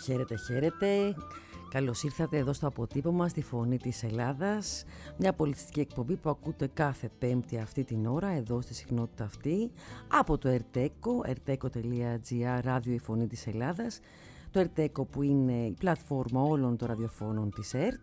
Χαίρετε, χαίρετε. Καλώς ήρθατε εδώ στο αποτύπωμα στη Φωνή της Ελλάδας. Μια πολιτιστική εκπομπή που ακούτε κάθε Πέμπτη αυτή την ώρα, εδώ στη συχνότητα αυτή, από το Erteco, erteco.gr, ράδιο η Φωνή της Ελλάδας. Το Erteco που είναι η πλατφόρμα όλων των ραδιοφώνων της ΕΡΤ.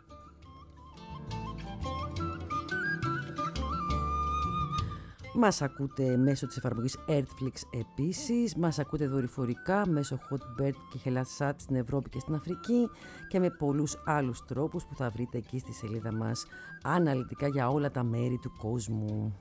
Μας ακούτε μέσω της εφαρμογής Earthflix επίσης, μας ακούτε δορυφορικά μέσω Hotbird και HellatSat στην Ευρώπη και στην Αφρική και με πολλούς άλλους τρόπους που θα βρείτε εκεί στη σελίδα μας αναλυτικά για όλα τα μέρη του κόσμου.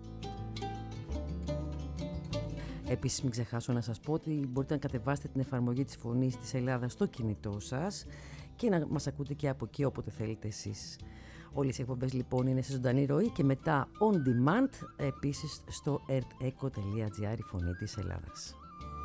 Επίσης μην ξεχάσω να σας πω ότι μπορείτε να κατεβάσετε την εφαρμογή της Φωνής της Ελλάδας στο κινητό σας και να μας ακούτε και από εκεί όποτε θέλετε εσείς. Όλες οι εκπομπές λοιπόν είναι σε ζωντανή ροή και μετά on demand επίσης στο erteco.gr, η Φωνή της Ελλάδας.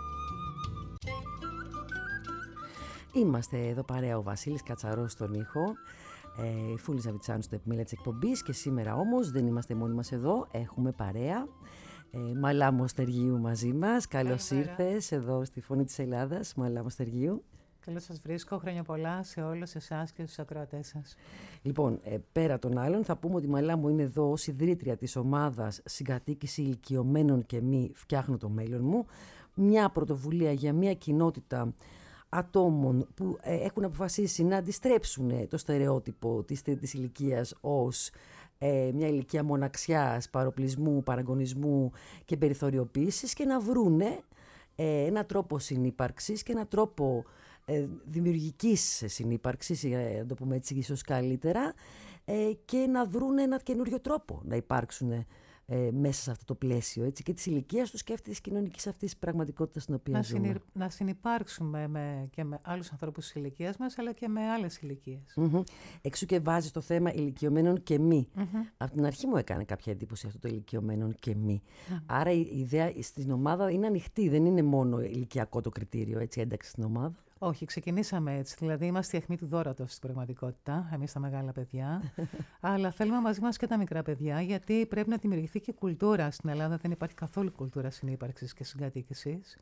Είμαστε εδώ παρέα, ο Βασίλης Κατσαρός στον ήχο, Φούλη Ζαβιτσάνου στο επιμέλεια της εκπομπής και σήμερα όμως δεν είμαστε μόνοι μας εδώ, έχουμε παρέα. Μαλά Μοστεργίου μαζί μας, καλώς ήρθες εδώ στη Φωνή της Ελλάδας, Μαλά Μοστεργίου. Καλώς σας βρίσκω, χρόνια πολλά σε όλους εσάς και στους ακροατές σας. Λοιπόν, πέρα των άλλων θα πούμε ότι η Μαλά μου είναι εδώ ως ιδρύτρια της ομάδας Συγκατοίκηση Ηλικιωμένων και Μη Φτιάχνω το Μέλλον Μου, μια πρωτοβουλία για μια κοινότητα ατόμων που έχουν αποφασίσει να αντιστρέψουν το στερεότυπο της τρίτης ηλικίας ως μια ηλικία μοναξιάς, παροπλισμού, παραγωνισμού και περιθωριοποίησης και να βρούνε έναν τρόπο συνύπαρξης και έναν τρόπο δημιουργικής συνύπαρξης, να το πούμε έτσι ίσως καλύτερα, και να βρουν ένα καινούριο τρόπο να υπάρξουν μέσα σε αυτό το πλαίσιο, έτσι, και της ηλικίας τους και αυτής της κοινωνικής αυτής πραγματικότητας στην οποία ζούμε. Να συνυπάρξουμε και με άλλους ανθρώπους της ηλικίας μας, αλλά και με άλλες ηλικίες. Εξού και βάζει το θέμα ηλικιωμένων και μη. Από την αρχή μου έκανε κάποια εντύπωση αυτό το ηλικιωμένων και μη. Άρα η ιδέα στην ομάδα είναι ανοιχτή, δεν είναι μόνο ηλικιακό το κριτήριο, έτσι, ένταξη στην ομάδα. Όχι, ξεκινήσαμε έτσι. Δηλαδή, είμαστε η αιχμή του δώρατος στην πραγματικότητα, εμείς τα μεγάλα παιδιά. Αλλά θέλουμε μαζί μας και τα μικρά παιδιά, γιατί πρέπει να δημιουργηθεί και κουλτούρα. Στην Ελλάδα δεν υπάρχει καθόλου κουλτούρα συνύπαρξης και συγκατοίκησης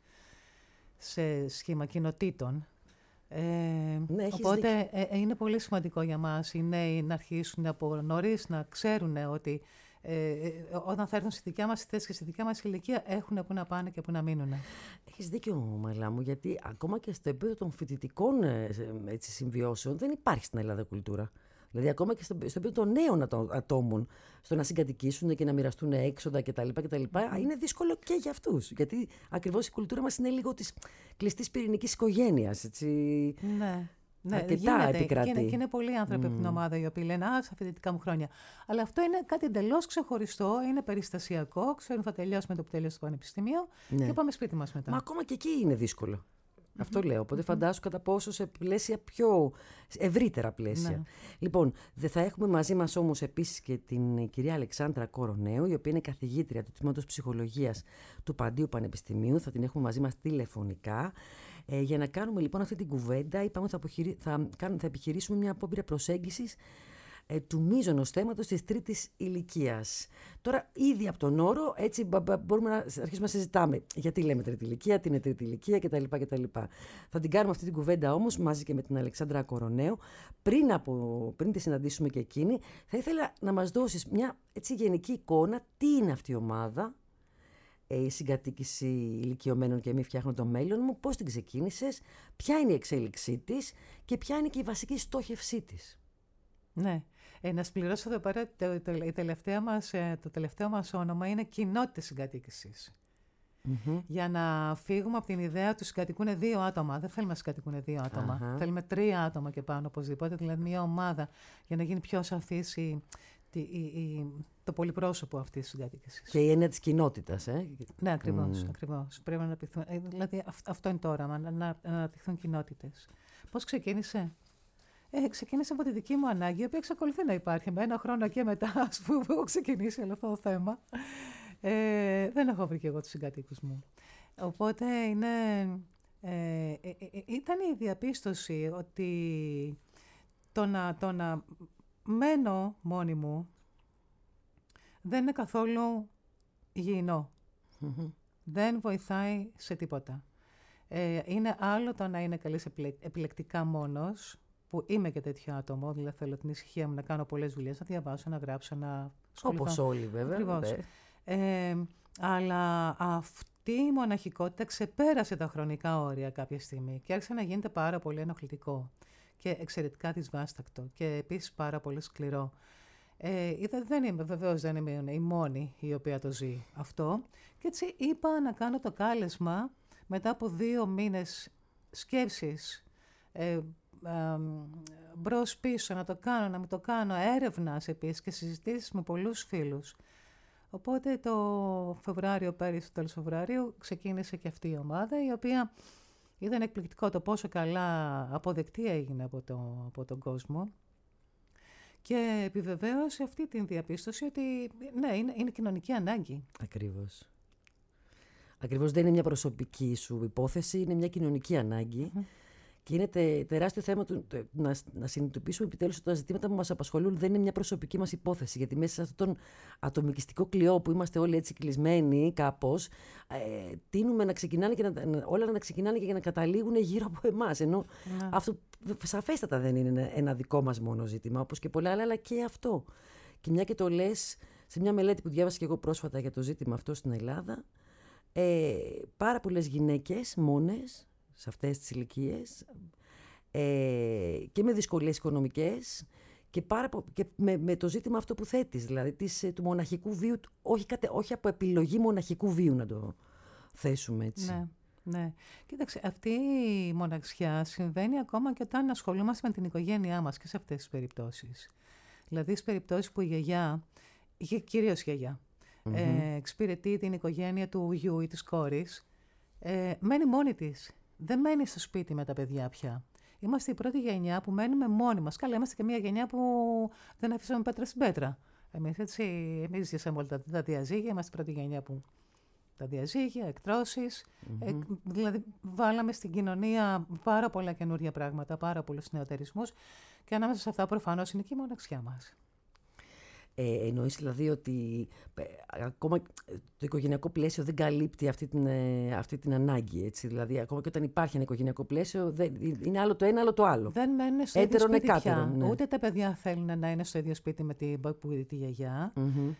σε σχήμα κοινοτήτων. Ναι, οπότε είναι πολύ σημαντικό για μας οι νέοι να αρχίσουν από νωρίς να ξέρουν ότι όταν θα έρθουν στη δικιά μας θέση και στη δικιά μας ηλικία έχουν που να πάνε και που να μείνουν. Έχεις δίκιο, Μαλά μου, γιατί ακόμα και στο επίπεδο των φοιτητικών συμβιώσεων δεν υπάρχει στην Ελλάδα κουλτούρα. Δηλαδή, ακόμα και στο επίπεδο των νέων ατόμων, στο να συγκατοικήσουν και να μοιραστούν έξοδα κτλ. Είναι δύσκολο και για αυτούς. Γιατί ακριβώς η κουλτούρα μας είναι λίγο της κλειστής πυρηνικής οικογένειας. Έτσι. Ναι, αρκετά επικρατεί. Και είναι πολλοί άνθρωποι από την ομάδα οι οποίοι λένε στα φοιτητικά μου χρόνια. Αλλά αυτό είναι κάτι εντελώς ξεχωριστό, είναι περιστασιακό. Ξέρουν, θα τελειώσουμε το που τελειώσει το πανεπιστήμιο και πάμε σπίτι μας μετά. Μα ακόμα και εκεί είναι δύσκολο. Αυτό λέω. Οπότε φαντάσου κατά πόσο σε πλαίσια πιο ευρύτερα πλαίσια. Ναι. Λοιπόν, θα έχουμε μαζί μας όμως επίσης και την κυρία Αλεξάνδρα Κορονέου, η οποία είναι καθηγήτρια του Τμήματος Ψυχολογίας του Παντίου Πανεπιστημίου. Θα την έχουμε μαζί μας τηλεφωνικά. Για να κάνουμε λοιπόν αυτή την κουβέντα, είπαμε ότι θα επιχειρήσουμε μια απόπειρα προσέγγισης του μείζωνος θέματος της τρίτης ηλικίας. Τώρα, ήδη από τον όρο, έτσι μπορούμε να αρχίσουμε να συζητάμε γιατί λέμε τρίτη ηλικία, τι είναι τρίτη ηλικία κτλ. Θα την κάνουμε αυτή την κουβέντα όμως μαζί και με την Αλεξάνδρα Κορονέου. Πριν τη συναντήσουμε και εκείνη, θα ήθελα να μας δώσεις μια έτσι γενική εικόνα τι είναι αυτή η ομάδα, η συγκατοίκηση ηλικιωμένων και μη φτιάχνω το μέλλον μου, πώς την ξεκίνησες, ποια είναι η εξέλιξή της και ποια είναι και η βασική στόχευσή της. Ναι. Να συμπληρώσω εδώ πέρα το τελευταίο μας όνομα είναι κοινότητα συγκατοίκησης. Για να φύγουμε από την ιδέα του συγκατοικούν δύο άτομα. Δεν θέλουμε να συγκατοικούν δύο άτομα. Θέλουμε 3 άτομα και πάνω οπωσδήποτε, δηλαδή μια ομάδα, για να γίνει πιο σαφής το πολυπρόσωπο αυτής της συγκατοίκησης. Και η έννοια της κοινότητας. Ναι, ακριβώς. Πρέπει να αναπτυχθούν. Δηλαδή αυτό είναι το όραμα, να αναπτυχθούν κοινότητες. Πώς ξεκίνησε? Ξεκίνησε από τη δική μου ανάγκη, η οποία εξακολουθεί να υπάρχει με 1 χρόνο και μετά, ας πούμε, που έχω ξεκινήσει όλο αυτό το θέμα. Δεν έχω βρει και εγώ τους συγκατοίκους μου. Οπότε ήταν η διαπίστωση ότι το να μένω μόνη μου δεν είναι καθόλου υγιεινό. Δεν βοηθάει σε τίποτα. Είναι άλλο το να είναι καλής επιλεκτικά μόνος, που είμαι και τέτοιο άτομο, δηλαδή θέλω την ησυχία μου να κάνω πολλές δουλειές, να διαβάσω, να γράψω, να ασχοληθώ. Όπως όλοι βέβαια. Ακριβώς. Αλλά αυτή η μοναχικότητα ξεπέρασε τα χρονικά όρια κάποια στιγμή και άρχισε να γίνεται πάρα πολύ ενοχλητικό και εξαιρετικά δυσβάστακτο και επίσης πάρα πολύ σκληρό. Βεβαίως δεν είμαι η μόνη η οποία το ζει αυτό και έτσι είπα να κάνω το κάλεσμα μετά από 2 μήνες σκέψης, μπρος πίσω, να το κάνω, να μην το κάνω, έρευνας επίσης και συζητήσεις με πολλούς φίλους. Οπότε το Φεβρουάριο, πέρυσι, το τέλος Φεβρουαρίου, ξεκίνησε και αυτή η ομάδα, η οποία ήταν εκπληκτικό το πόσο καλά αποδεκτή έγινε από τον κόσμο και επιβεβαίωσε αυτή την διαπίστωση ότι ναι, είναι κοινωνική ανάγκη. Ακριβώς. Ακριβώς, δεν είναι μια προσωπική σου υπόθεση, είναι μια κοινωνική ανάγκη. Και είναι τεράστιο θέμα να συνειδητοποιήσουμε επιτέλους ότι τα ζητήματα που μας απασχολούν δεν είναι μια προσωπική μας υπόθεση. Γιατί μέσα σε αυτόν τον ατομικιστικό κλειό που είμαστε όλοι έτσι κλεισμένοι κάπως, τείνουμε να ξεκινάνε όλα να ξεκινάνε και να καταλήγουν γύρω από εμάς. Ενώ αυτό σαφέστατα δεν είναι ένα δικό μας μόνο ζήτημα, όπως και πολλά άλλα, αλλά και αυτό. Και μια και το λες, σε μια μελέτη που διάβασα και εγώ πρόσφατα για το ζήτημα αυτό στην Ελλάδα, πάρα πολλές γυναίκες μόνες, σε αυτές τις ηλικίες και με δυσκολίες οικονομικές και με το ζήτημα αυτό που θέτεις, δηλαδή του μοναχικού βίου, όχι από επιλογή μοναχικού βίου να το θέσουμε έτσι. Ναι, ναι. Κοίταξε, αυτή η μοναξιά συμβαίνει ακόμα και όταν ασχολούμαστε με την οικογένειά μας και σε αυτές τις περιπτώσεις. Δηλαδή στις περιπτώσεις που η γιαγιά, κυρίως η γιαγιά, εξυπηρετεί την οικογένεια του γιου ή της κόρης, μένει μόνη της. Δεν μένει στο σπίτι με τα παιδιά πια. Είμαστε η πρώτη γενιά που μένουμε μόνοι μας. Καλά, είμαστε και μια γενιά που δεν αφήσαμε πέτρα στην πέτρα. Εμείς ζήσαμε όλα τα διαζύγια, είμαστε η πρώτη γενιά που τα διαζύγια, εκτρώσεις. Δηλαδή, βάλαμε στην κοινωνία πάρα πολλά καινούργια πράγματα, πάρα πολλούς νεωτερισμούς και ανάμεσα σε αυτά προφανώς είναι και η μοναξιά μας. Εννοείς δηλαδή ότι ακόμα το οικογενειακό πλαίσιο δεν καλύπτει αυτή την ανάγκη, έτσι. Δηλαδή ακόμα και όταν υπάρχει ένα οικογενειακό πλαίσιο είναι άλλο το ένα, άλλο το άλλο. Δεν μένουν στο ίδιο σπίτι πια. Ναι. Ούτε τα παιδιά θέλουν να είναι στο ίδιο σπίτι με την παππού ή τη γιαγιά.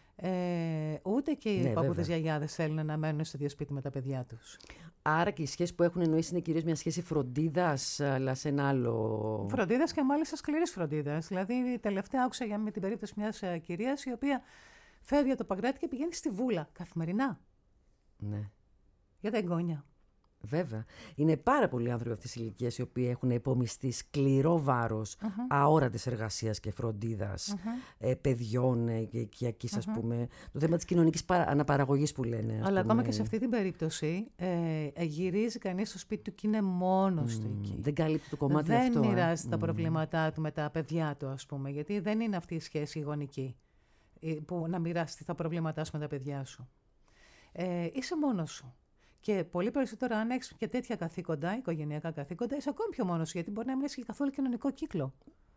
Ούτε και οι παππούδες γιαγιάδες θέλουν να μένουν στο ίδιο σπίτι με τα παιδιά τους. Άρα και οι σχέσεις που έχουν εννοήσει είναι κυρίως μια σχέση φροντίδας, αλλά σε ένα άλλο... Φροντίδας και μάλιστα σκληρής φροντίδας. Δηλαδή, τελευταία άκουσα με την περίπτωση μιας κυρίας η οποία φεύγει από το Παγκράτη και πηγαίνει στη Βούλα καθημερινά. Ναι. Για τα εγγόνια. Βέβαια. Είναι πάρα πολλοί άνθρωποι αυτής της ηλικίας οι οποίοι έχουν υπομειστεί σκληρό βάρος αόρατης εργασίας και φροντίδας παιδιών και οικιακής, ας πούμε. Το θέμα της κοινωνικής αναπαραγωγής που λένε. Αλλά ακόμα και σε αυτή την περίπτωση γυρίζει κανείς στο σπίτι του και είναι μόνος του εκεί. Δεν καλύπτει το κομμάτι δεν αυτό. Δεν μοιράζει τα προβλήματά του με τα παιδιά του, ας πούμε. Γιατί δεν είναι αυτή η σχέση γονική που να μοιράσει τα προβλήματά σου με τα παιδιά σου. Είσαι μόνος σου. Και πολύ περισσότερο, αν έχεις και τέτοια καθήκοντα, οικογενειακά καθήκοντα, είσαι ακόμη πιο μόνος σου, γιατί μπορεί να μην έχεις και καθόλου κοινωνικό κύκλο.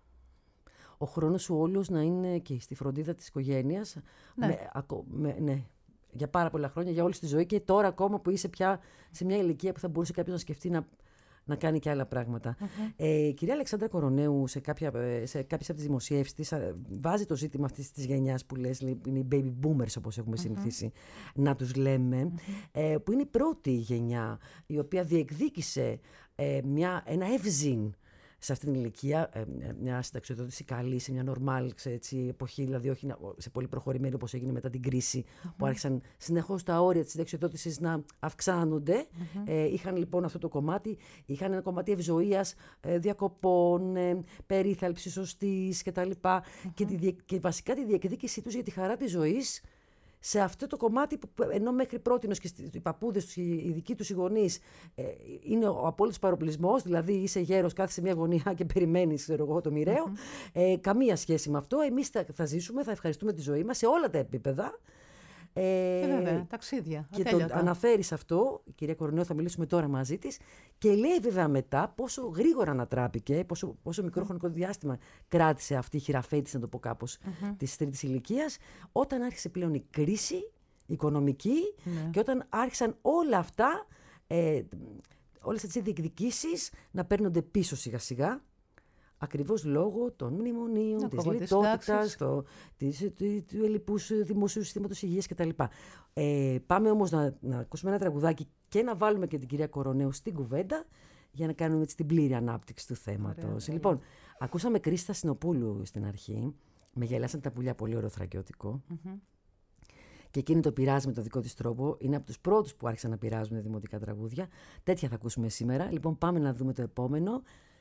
Ο χρόνος σου όλος να είναι και στη φροντίδα της οικογένειας. Ναι. Ναι. Για πάρα πολλά χρόνια, για όλη τη ζωή και τώρα ακόμα που είσαι πια σε μια ηλικία που θα μπορούσε κάποιος να σκεφτεί να κάνει και άλλα πράγματα. Κυρία Αλεξάνδρα Κορονέου, σε κάποιες από τις δημοσιεύσεις της, βάζει το ζήτημα αυτής της γενιάς που λες, είναι οι baby boomers όπως έχουμε συνηθίσει να τους λέμε, που είναι η πρώτη γενιά η οποία διεκδίκησε ένα ευζήν σε αυτήν την ηλικία, μια συνταξιοδότηση καλή, σε μια νορμάλ εποχή, δηλαδή όχι σε πολύ προχωρημένη όπως έγινε μετά την κρίση, που άρχισαν συνεχώς τα όρια της συνταξιοδότησης να αυξάνονται. Είχαν λοιπόν αυτό το κομμάτι, είχαν ένα κομμάτι ευζοίας, διακοπών, περίθαλψης σωστής κτλ. Και βασικά τη διεκδίκησή τους για τη χαρά της ζωής, σε αυτό το κομμάτι που ενώ μέχρι πρότινος και οι παππούδες τους, οι δικοί τους οι γονείς, είναι ο απόλυτος παροπλισμός, δηλαδή είσαι γέρος, κάθεσαι σε μια γωνία και περιμένεις το μοιραίο, καμία σχέση με αυτό. Εμείς θα ζήσουμε, θα ευχαριστούμε τη ζωή μας σε όλα τα επίπεδα. Και βέβαια, ταξίδια. Και το αναφέρει αυτό, η κυρία Κορονέου, θα μιλήσουμε τώρα μαζί της, και λέει βέβαια μετά πόσο γρήγορα ανατράπηκε, πόσο μικρό χρονικό διάστημα κράτησε αυτή η χειραφέτηση, να το πω κάπως, της τρίτης ηλικίας, όταν άρχισε πλέον η κρίση οικονομική και όταν άρχισαν όλα αυτά, όλες τις διεκδικήσεις να παίρνονται πίσω σιγά σιγά, ακριβώς λόγω των μνημονίων, της λιτότητας, του ελλειπούς δημοσίου συστήματος υγείας κτλ. Πάμε όμως να ακούσουμε ένα τραγουδάκι και να βάλουμε και την κυρία Κορονέου στην κουβέντα για να κάνουμε την πλήρη ανάπτυξη του θέματος. Λοιπόν, ακούσαμε Κρίση Στασινοπούλου στην αρχή. Με γελάσαν τα πουλιά, πολύ ωραίο θρακιώτικο. Και εκείνη το πειράζει με το δικό της τρόπο. Είναι από τους πρώτους που άρχισαν να πειράζουν δημοτικά τραγούδια. Τέτοια θα ακούσουμε σήμερα. Λοιπόν, πάμε να δούμε το επόμενο.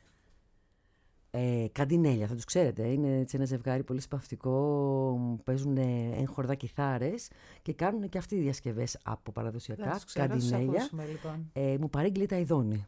Καντινέλια, θα τους ξέρετε. Είναι έτσι ένα ζευγάρι πολύ σπαυτικό. Παίζουν έγχορδα κιθάρες και κάνουν και αυτοί διασκευές από παραδοσιακά. Καντινέλια. Λοιπόν. Μου παρήγγειλε τα Ιδόνη.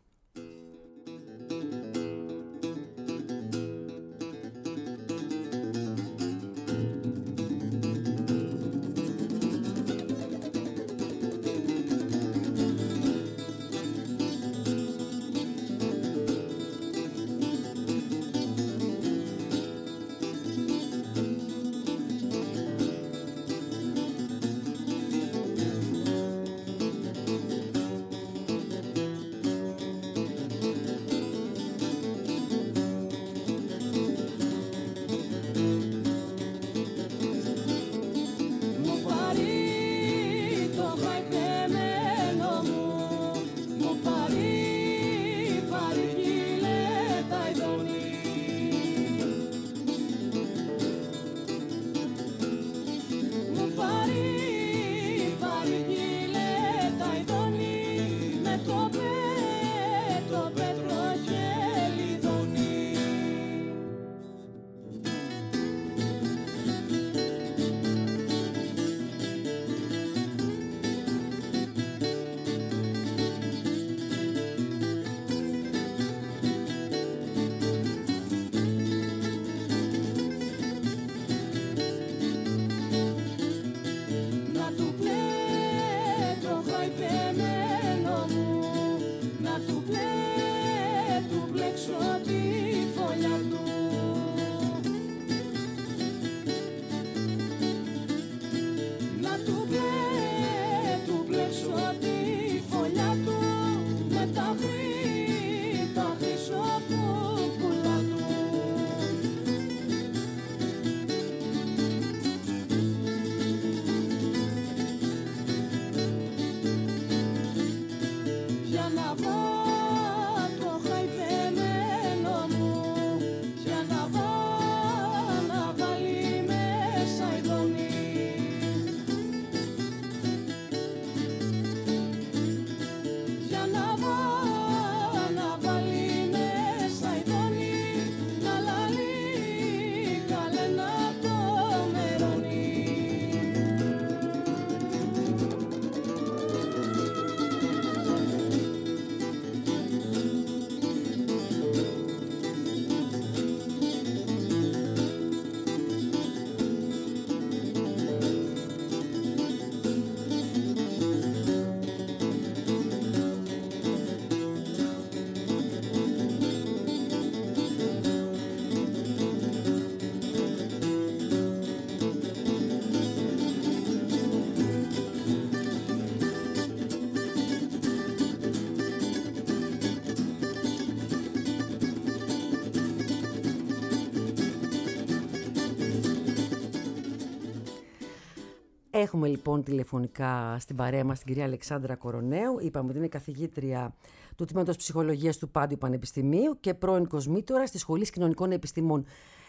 Έχουμε λοιπόν τηλεφωνικά στην παρέα μας την κυρία Αλεξάνδρα Κορονέου. Είπαμε ότι είναι καθηγήτρια του Τμήματος Ψυχολογίας του Πάντιου Πανεπιστημίου και πρώην κοσμήτωρα στη Σχολή Κοινωνικών Επιστημών.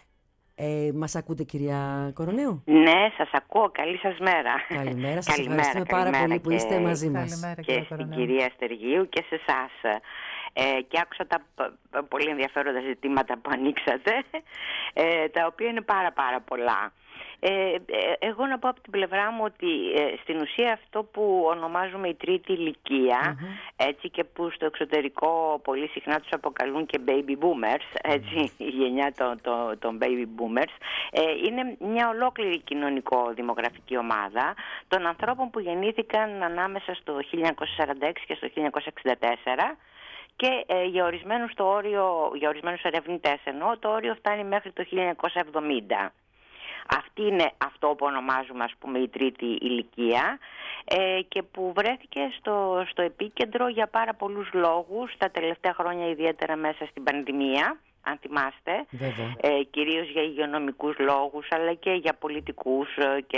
Μας ακούτε, κυρία Κορονέου? Ναι, σας ακούω. Καλή σας μέρα. Καλημέρα. Σας ευχαριστούμε πάρα πολύ που είστε μαζί μας. Καλημέρα, και στην κυρία Στεργίου και σε εσάς. Και άκουσα τα πολύ ενδιαφέροντα ζητήματα που ανοίξατε, τα οποία είναι πάρα πολλά. Εγώ να πω από την πλευρά μου ότι στην ουσία αυτό που ονομάζουμε η τρίτη ηλικία, έτσι, και που στο εξωτερικό πολύ συχνά τους αποκαλούν και baby boomers, έτσι, η γενιά των baby boomers, είναι μια ολόκληρη κοινωνικό-δημογραφική ομάδα των ανθρώπων που γεννήθηκαν ανάμεσα στο 1946 και στο 1964, και για ορισμένους ερευνητές εννοώ, το όριο φτάνει μέχρι το 1970. Αυτή είναι αυτό που ονομάζουμε, ας πούμε, η τρίτη ηλικία, και που βρέθηκε στο επίκεντρο για πάρα πολλούς λόγους τα τελευταία χρόνια, ιδιαίτερα μέσα στην πανδημία, αν θυμάστε, κυρίως για υγειονομικούς λόγους, αλλά και για πολιτικούς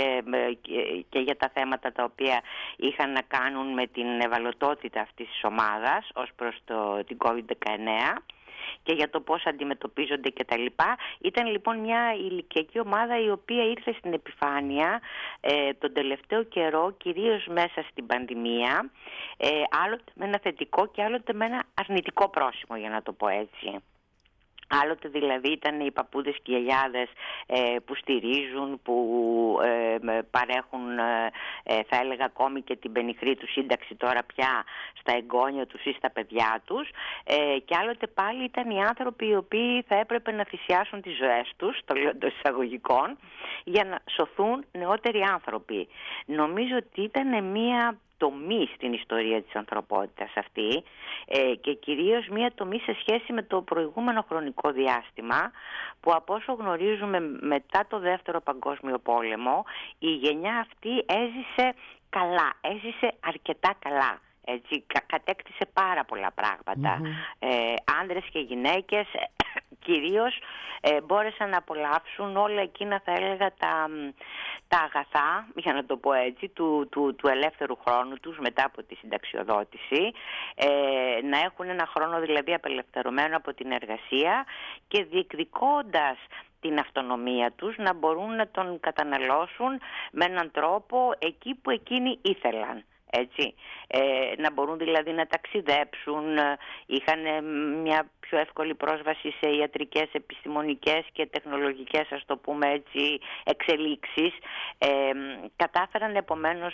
και για τα θέματα τα οποία είχαν να κάνουν με την ευαλωτότητα αυτής της ομάδας ως προς την COVID-19 και για το πώς αντιμετωπίζονται κτλ. Ήταν λοιπόν μια ηλικιακή ομάδα η οποία ήρθε στην επιφάνεια τον τελευταίο καιρό, κυρίως μέσα στην πανδημία, άλλοτε με ένα θετικό και άλλοτε με ένα αρνητικό πρόσημο, για να το πω έτσι. Άλλοτε δηλαδή ήταν οι παππούδες και οι γιαγιάδες που στηρίζουν, που παρέχουν, θα έλεγα, ακόμη και την πενιχρή του σύνταξη τώρα πια στα εγγόνια τους ή στα παιδιά τους, και άλλοτε πάλι ήταν οι άνθρωποι οι οποίοι θα έπρεπε να θυσιάσουν τις ζωές τους, το λέω εντός εισαγωγικών, για να σωθούν νεότεροι άνθρωποι. Νομίζω ότι ήταν μια τομή στην ιστορία της ανθρωπότητας αυτή, και κυρίως μία τομή σε σχέση με το προηγούμενο χρονικό διάστημα, που από όσο γνωρίζουμε μετά το Δεύτερο Παγκόσμιο Πόλεμο η γενιά αυτή έζησε καλά, έζησε αρκετά καλά. Έτσι, κατέκτησε πάρα πολλά πράγματα. Άνδρες και γυναίκες κυρίως μπόρεσαν να απολαύσουν όλα εκείνα, θα έλεγα, τα αγαθά, για να το πω έτσι, του ελεύθερου χρόνου τους μετά από τη συνταξιοδότηση, να έχουν ένα χρόνο δηλαδή απελευθερωμένο από την εργασία και διεκδικώντας την αυτονομία τους να μπορούν να τον καταναλώσουν με έναν τρόπο εκεί που εκείνοι ήθελαν. Έτσι, να μπορούν δηλαδή να ταξιδέψουν, είχαν μια πιο εύκολη πρόσβαση σε ιατρικές, επιστημονικές και τεχνολογικές, ας το πούμε έτσι, εξελίξεις. Κατάφεραν επομένως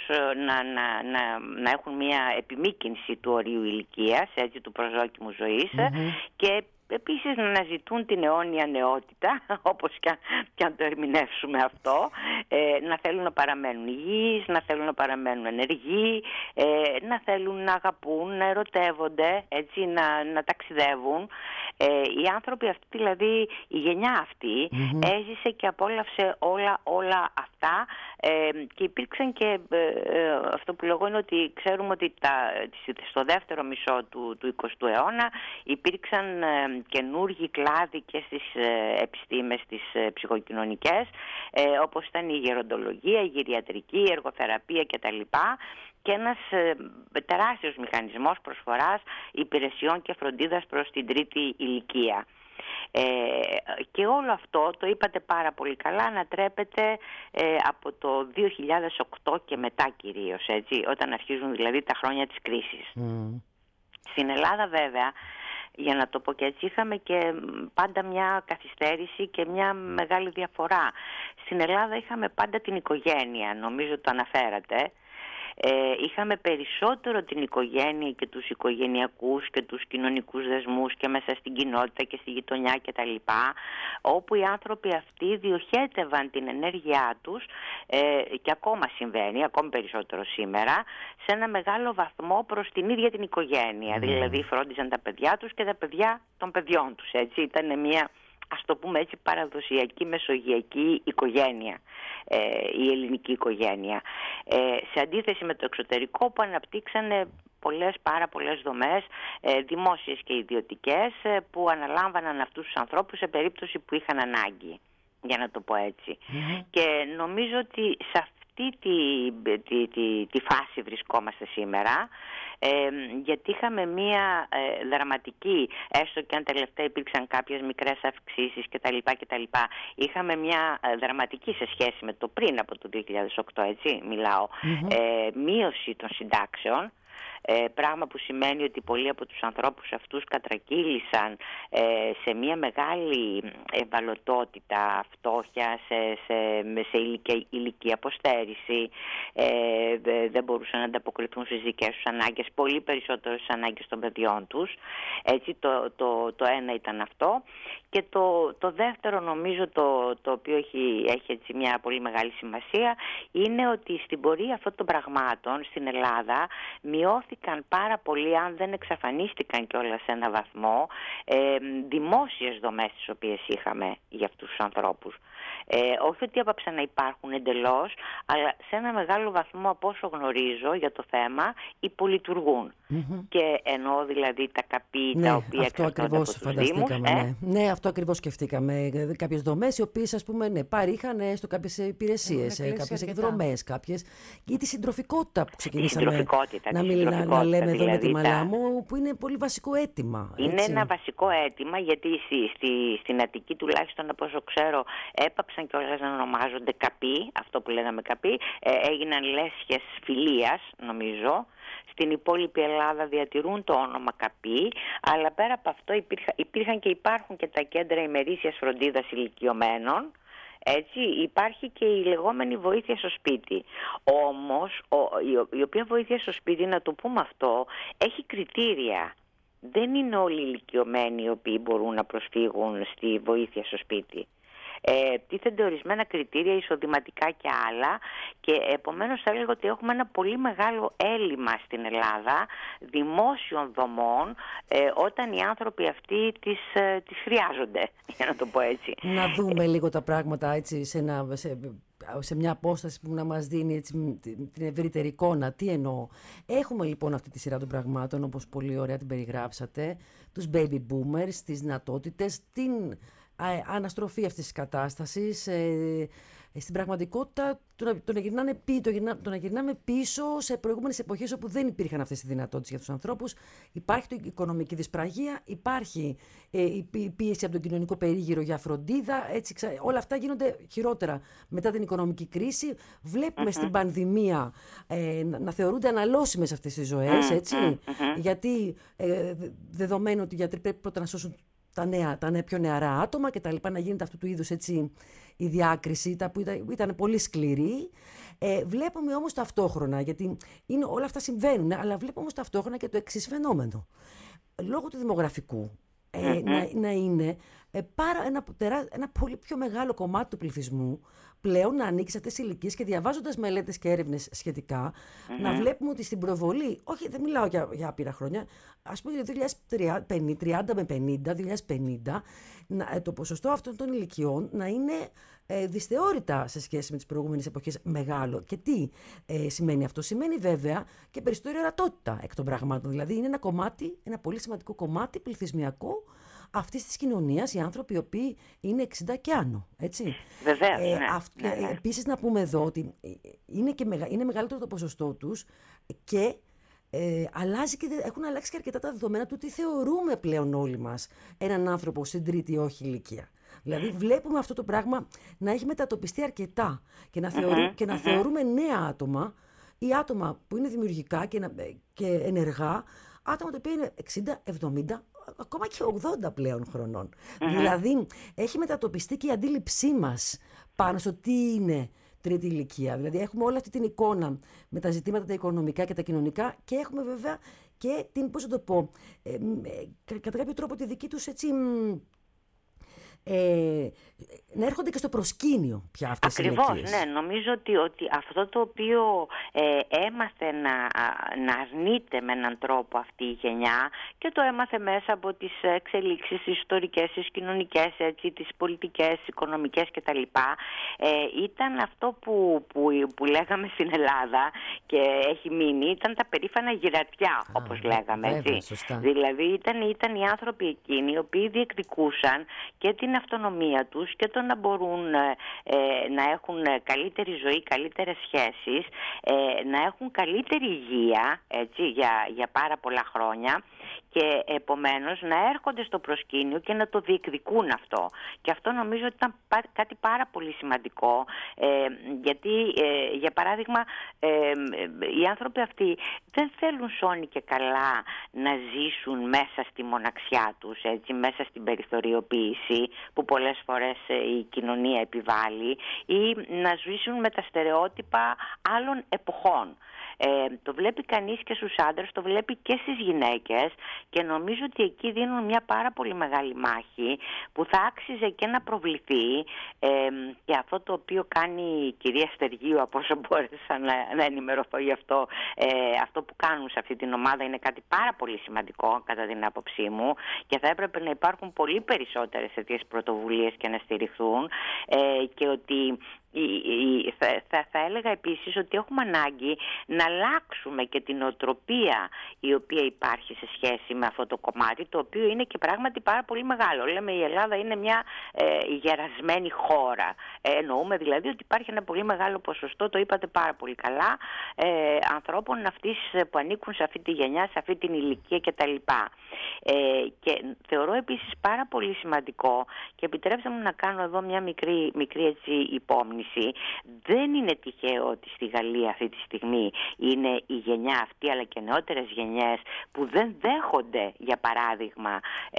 να έχουν μια επιμήκυνση του ορίου ηλικίας, έτσι, του προσδόκιμου ζωής, και επίσης να αναζητούν την αιώνια νεότητα, όπως και αν το ερμηνεύσουμε αυτό, να θέλουν να παραμένουν υγιείς, να θέλουν να παραμένουν ενεργοί, να θέλουν να αγαπούν, να ερωτεύονται, έτσι, να ταξιδεύουν. Οι άνθρωποι αυτοί, δηλαδή η γενιά αυτή, έζησε και απόλαυσε όλα αυτά, και υπήρξαν και αυτό που λέγω είναι ότι ξέρουμε ότι στο δεύτερο μισό του 20ου αιώνα υπήρξαν καινούργιοι κλάδοι και στις επιστήμες τις ψυχοκοινωνικές, όπως ήταν η γεροντολογία, η γυριατρική, η εργοθεραπεία κτλ. Και ένας τεράστιος μηχανισμός προσφοράς υπηρεσιών και φροντίδας προς την τρίτη ηλικία. Και όλο αυτό, το είπατε πάρα πολύ καλά, ανατρέπεται από το 2008 και μετά κυρίως, έτσι, όταν αρχίζουν δηλαδή τα χρόνια της κρίσης. Στην Ελλάδα βέβαια, για να το πω και έτσι, είχαμε και πάντα μια καθυστέρηση και μια μεγάλη διαφορά. Στην Ελλάδα είχαμε πάντα την οικογένεια, νομίζω το αναφέρατε. Είχαμε περισσότερο την οικογένεια και τους οικογενειακούς και τους κοινωνικούς δεσμούς και μέσα στην κοινότητα και στη γειτονιά κτλ, όπου οι άνθρωποι αυτοί διοχέτευαν την ενέργειά τους, και ακόμα συμβαίνει, ακόμη περισσότερο σήμερα, σε ένα μεγάλο βαθμό προς την ίδια την οικογένεια. Δηλαδή φρόντιζαν τα παιδιά τους και τα παιδιά των παιδιών τους. Έτσι, ήταν μια, ας το πούμε έτσι, παραδοσιακή μεσογειακή οικογένεια, η ελληνική οικογένεια, σε αντίθεση με το εξωτερικό που αναπτύξανε πάρα πολλές δομές, δημόσιες και ιδιωτικές, που αναλάμβαναν αυτούς τους ανθρώπους σε περίπτωση που είχαν ανάγκη, για να το πω έτσι. Και νομίζω ότι σε αυτή τη φάση βρισκόμαστε σήμερα, γιατί είχαμε μία δραματική, έστω και αν τελευταία υπήρξαν κάποιες μικρές αυξήσεις κτλ. Είχαμε μια δραματική σε σχέση με το πριν από το 2008, έτσι μιλάω, μείωση των συντάξεων. Πράγμα που σημαίνει ότι πολλοί από τους ανθρώπους αυτούς κατρακύλησαν σε μια μεγάλη ευαλωτότητα, φτώχεια, σε ηλική αποστέρηση, δεν μπορούσαν να ανταποκριθούν στις δικές τους ανάγκες, πολύ περισσότερο στις ανάγκες των παιδιών τους. Έτσι, το ένα ήταν αυτό. Και το δεύτερο, νομίζω, το οποίο έχει έτσι μια πολύ μεγάλη σημασία, είναι ότι στην πορεία αυτών των πραγμάτων στην Ελλάδα μειώθηκε χάθηκαν πάρα πολύ, αν δεν εξαφανίστηκαν κιόλας σε ένα βαθμό, δημόσιες δομές τις οποίες είχαμε για αυτούς τους ανθρώπους. Όχι ότι έπαψαν να υπάρχουν εντελώς, αλλά σε ένα μεγάλο βαθμό, από όσο γνωρίζω για το θέμα, υπολειτουργούν. Και εννοώ δηλαδή τα ΚΑΠΗ, τα οποία εξαρτώνται από τους Δήμους. Ναι, αυτό ακριβώς σκεφτήκαμε. Κάποιες δομές οι οποίες, ας πούμε, παρήχαν έστω κάποιες υπηρεσίες, κάποιες εκδρομές, κάποιες, ή τη συντροφικότητα που ξεκινήσαμε να λέμε εδώ με τη Μαλάμο, που είναι πολύ βασικό αίτημα. Είναι ένα βασικό αίτημα, γιατί στην Αττική, τουλάχιστον από όσο ξέρω, έπαψαν κιόλας να ονομάζονται ΚΑΠΗ, αυτό που λέγαμε ΚΑΠΗ, έγιναν λέσχες φιλίας, νομίζω. Στην υπόλοιπη Ελλάδα διατηρούν το όνομα ΚΑΠΗ, αλλά πέρα από αυτό υπήρχαν και υπάρχουν και τα κέντρα ημερήσιας φροντίδας ηλικιωμένων. Έτσι, υπάρχει και η λεγόμενη βοήθεια στο σπίτι. Όμως, η οποία βοήθεια στο σπίτι, να το πούμε αυτό, έχει κριτήρια. Δεν είναι όλοι οι ηλικιωμένοι οι οποίοι μπορούν να προσφύγουν στη βοήθεια στο σπίτι. Τίθενται ορισμένα κριτήρια, εισοδηματικά και άλλα, και επομένως θα έλεγα ότι έχουμε ένα πολύ μεγάλο έλλειμμα στην Ελλάδα δημόσιων δομών, όταν οι άνθρωποι αυτοί τις χρειάζονται, για να το πω έτσι. Να δούμε λίγο τα πράγματα έτσι σε μια απόσταση που να μας δίνει έτσι την ευρύτερη εικόνα. Τι εννοώ? Έχουμε λοιπόν αυτή τη σειρά των πραγμάτων, όπως πολύ ωραία την περιγράψατε, τους baby boomers, τις δυνατότητες, την αναστροφή αυτής της κατάστασης, στην πραγματικότητα το να γυρνάμε πίσω σε προηγούμενες εποχές όπου δεν υπήρχαν αυτές οι δυνατότητες για τους ανθρώπους. Υπάρχει η οικονομική δυσπραγία, υπάρχει η πίεση από τον κοινωνικό περίγυρο για φροντίδα, έτσι, όλα αυτά γίνονται χειρότερα μετά την οικονομική κρίση. Βλέπουμε στην πανδημία να θεωρούνται αναλώσιμες αυτές οι ζωές, έτσι, γιατί δεδομένου ότι οι γιατροί πρέπει πρώτα να σώσουν τα πιο νεαρά άτομα και τα λοιπά, να γίνεται αυτού του είδους έτσι η διάκριση, που ήταν πολύ σκληρή. Βλέπουμε όμως ταυτόχρονα, γιατί όλα αυτά συμβαίνουν, αλλά βλέπουμε όμως ταυτόχρονα και το εξής φαινόμενο. Λόγω του δημογραφικού, να είναι ένα πολύ πιο μεγάλο κομμάτι του πληθυσμού πλέον να ανήκει σε αυτές τις ηλικίες, και διαβάζοντας μελέτες και έρευνες σχετικά, να βλέπουμε ότι στην προβολή, όχι δεν μιλάω για άπειρα χρόνια, ας πούμε 2030 με 2050, το ποσοστό αυτών των ηλικιών να είναι δυσθεώρητα σε σχέση με τις προηγούμενες εποχές μεγάλο. Και τι σημαίνει αυτό? Σημαίνει βέβαια και περισσότερη ορατότητα εκ των πραγμάτων. Δηλαδή είναι ένα πολύ σημαντικό κομμάτι πληθυσμιακό αυτής της κοινωνίας, οι άνθρωποι οι οποίοι είναι 60 και άνω, έτσι. Βεβαίως, ναι. Επίσης να πούμε εδώ ότι είναι μεγαλύτερο το ποσοστό τους, και έχουν αλλάξει και αρκετά τα δεδομένα του τι θεωρούμε πλέον όλοι μας έναν άνθρωπο στην τρίτη όχι ηλικία. Δηλαδή βλέπουμε αυτό το πράγμα να έχει μετατοπιστεί αρκετά και να θεωρούμε νέα άτομα ή άτομα που είναι δημιουργικά και ενεργά, άτομα τα οποία είναι 60, 70, ακόμα και 80 πλέον χρονών. Δηλαδή έχει μετατοπιστεί και η αντίληψή μας πάνω στο τι είναι τρίτη ηλικία. Δηλαδή έχουμε όλη αυτή την εικόνα με τα ζητήματα τα οικονομικά και τα κοινωνικά, και έχουμε βέβαια και την, πώς θα το πω, κατά κάποιο τρόπο τη δική τους έτσι, να έρχονται και στο προσκήνιο πια αυτές οι ηλικίες. Ακριβώς, ναι. Νομίζω ότι αυτό το οποίο έμαθε να αρνείται με έναν τρόπο αυτή η γενιά, και το έμαθε μέσα από τις εξελίξεις τις ιστορικές, τις κοινωνικές, έτσι, τις πολιτικές, τις οικονομικές κτλ. Ήταν αυτό που λέγαμε στην Ελλάδα και έχει μείνει, ήταν τα περήφανα γυρατιά, όπως λέγαμε. Βέβαια, έτσι. σωστά. Δηλαδή ήταν οι άνθρωποι εκείνοι οι οποίοι διεκδικούσαν και την αυτονομία τους και το να μπορούν να έχουν καλύτερη ζωή, καλύτερες σχέσεις, να έχουν καλύτερη υγεία, έτσι, για πάρα πολλά χρόνια, και επομένως να έρχονται στο προσκήνιο και να το διεκδικούν αυτό. Και αυτό νομίζω ότι ήταν κάτι πάρα πολύ σημαντικό, γιατί για παράδειγμα οι άνθρωποι αυτοί δεν θέλουν σώνει και καλά να ζήσουν μέσα στη μοναξιά τους, έτσι, μέσα στην περιθωριοποίηση που πολλές φορές η κοινωνία επιβάλλει, ή να ζήσουν με τα στερεότυπα άλλων εποχών. Το βλέπει κανείς και στους άντρες, το βλέπει και στις γυναίκες, και νομίζω ότι εκεί δίνουν μια πάρα πολύ μεγάλη μάχη που θα άξιζε και να προβληθεί, και αυτό το οποίο κάνει η κυρία Στεργίου, από όσο μπόρεσα να ενημερωθώ γι' αυτό, αυτό που κάνουν σε αυτή την ομάδα είναι κάτι πάρα πολύ σημαντικό κατά την άποψή μου, και θα έπρεπε να υπάρχουν πολύ περισσότερες τέτοιες πρωτοβουλίες και να στηριχθούν, και ότι θα έλεγα επίσης ότι έχουμε ανάγκη να αλλάξουμε και την νοοτροπία η οποία υπάρχει σε σχέση με αυτό το κομμάτι, το οποίο είναι και πράγματι πάρα πολύ μεγάλο. Λέμε η Ελλάδα είναι μια γερασμένη χώρα. Εννοούμε δηλαδή ότι υπάρχει ένα πολύ μεγάλο ποσοστό, το είπατε πάρα πολύ καλά, ανθρώπων αυτής που ανήκουν σε αυτή τη γενιά, σε αυτή την ηλικία κτλ. Και θεωρώ επίσης πάρα πολύ σημαντικό, και επιτρέψτε μου να κάνω εδώ μια μικρή έτσι υπόμνηση. Δεν είναι τυχαίο ότι στη Γαλλία αυτή τη στιγμή είναι η γενιά αυτή, αλλά και νεότερες γενιές που δεν δέχονται, για παράδειγμα,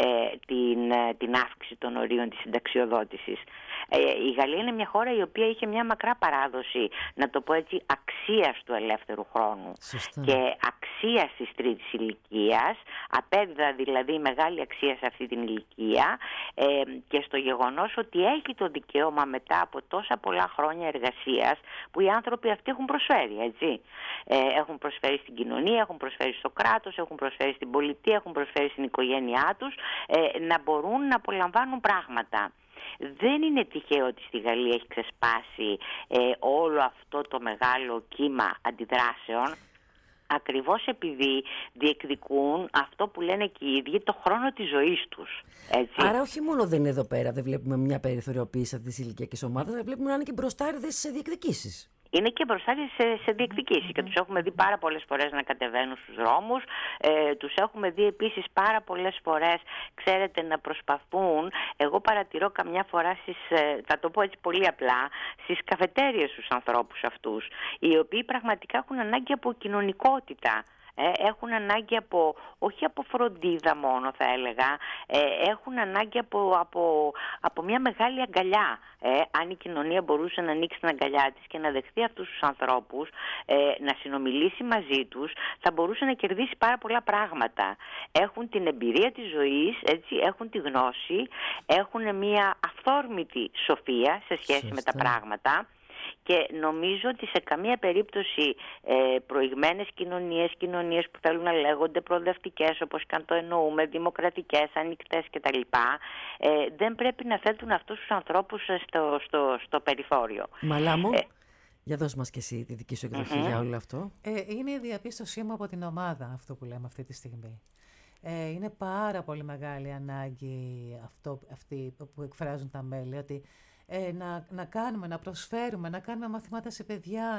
την αύξηση των ορίων της συνταξιοδότησης. Η Γαλλία είναι μια χώρα η οποία είχε μια μακρά παράδοση, να το πω έτσι, αξίας του ελεύθερου χρόνου. Σωστά. Και αξίας της τρίτης ηλικίας, απέδιδα δηλαδή μεγάλη αξία σε αυτή την ηλικία, και στο γεγονός ότι έχει το δικαίωμα μετά από τόσα πολλά χρόνια εργασίας που οι άνθρωποι αυτοί έχουν προσφέρει, έτσι. Έχουν προσφέρει στην κοινωνία, έχουν προσφέρει στο κράτος, έχουν προσφέρει στην πολιτεία, έχουν προσφέρει στην οικογένειά τους, να μπορούν να απολαμβάνουν πράγματα. Δεν είναι τυχαίο ότι στη Γαλλία έχει ξεσπάσει όλο αυτό το μεγάλο κύμα αντιδράσεων, ακριβώς επειδή διεκδικούν αυτό που λένε και οι ίδιοι, το χρόνο της ζωής τους. Έτσι. Άρα όχι μόνο δεν είναι εδώ πέρα, δεν βλέπουμε μια περιθωριοποίηση αυτής της ηλικιακής ομάδας, αλλά βλέπουμε να είναι και μπροστάριδες σε διεκδικήσεις. Είναι και μπροστά σε διεκδικήσεις, και τους έχουμε δει πάρα πολλές φορές να κατεβαίνουν στους δρόμους. Τους έχουμε δει επίσης πάρα πολλές φορές, ξέρετε, να προσπαθούν. Εγώ παρατηρώ καμιά φορά θα το πω έτσι πολύ απλά, στις καφετέριες τους ανθρώπους αυτούς, οι οποίοι πραγματικά έχουν ανάγκη από κοινωνικότητα. Έχουν ανάγκη όχι από φροντίδα μόνο, θα έλεγα, έχουν ανάγκη από μια μεγάλη αγκαλιά. Αν η κοινωνία μπορούσε να ανοίξει την αγκαλιά της και να δεχθεί αυτούς τους ανθρώπους, να συνομιλήσει μαζί τους, θα μπορούσε να κερδίσει πάρα πολλά πράγματα. Έχουν την εμπειρία της ζωής, έτσι, έχουν τη γνώση, έχουν μια αυθόρμητη σοφία σε σχέση με τα πράγματα. Και νομίζω ότι σε καμία περίπτωση προηγμένες κοινωνίες που θέλουν να λέγονται προοδευτικές, όπως και αν το εννοούμε, δημοκρατικές, ανοιχτές κτλ., δεν πρέπει να θέτουν αυτούς τους ανθρώπους στο περιθώριο. Μαλάμο, για δώσ' μας και εσύ τη δική σου εκδοχή για όλο αυτό. Είναι η διαπίστωσή μου από την ομάδα αυτό που λέμε αυτή τη στιγμή. Είναι πάρα πολύ μεγάλη ανάγκη αυτή που εκφράζουν τα μέλη, ότι να κάνουμε, να προσφέρουμε, να κάνουμε μαθήματα σε παιδιά,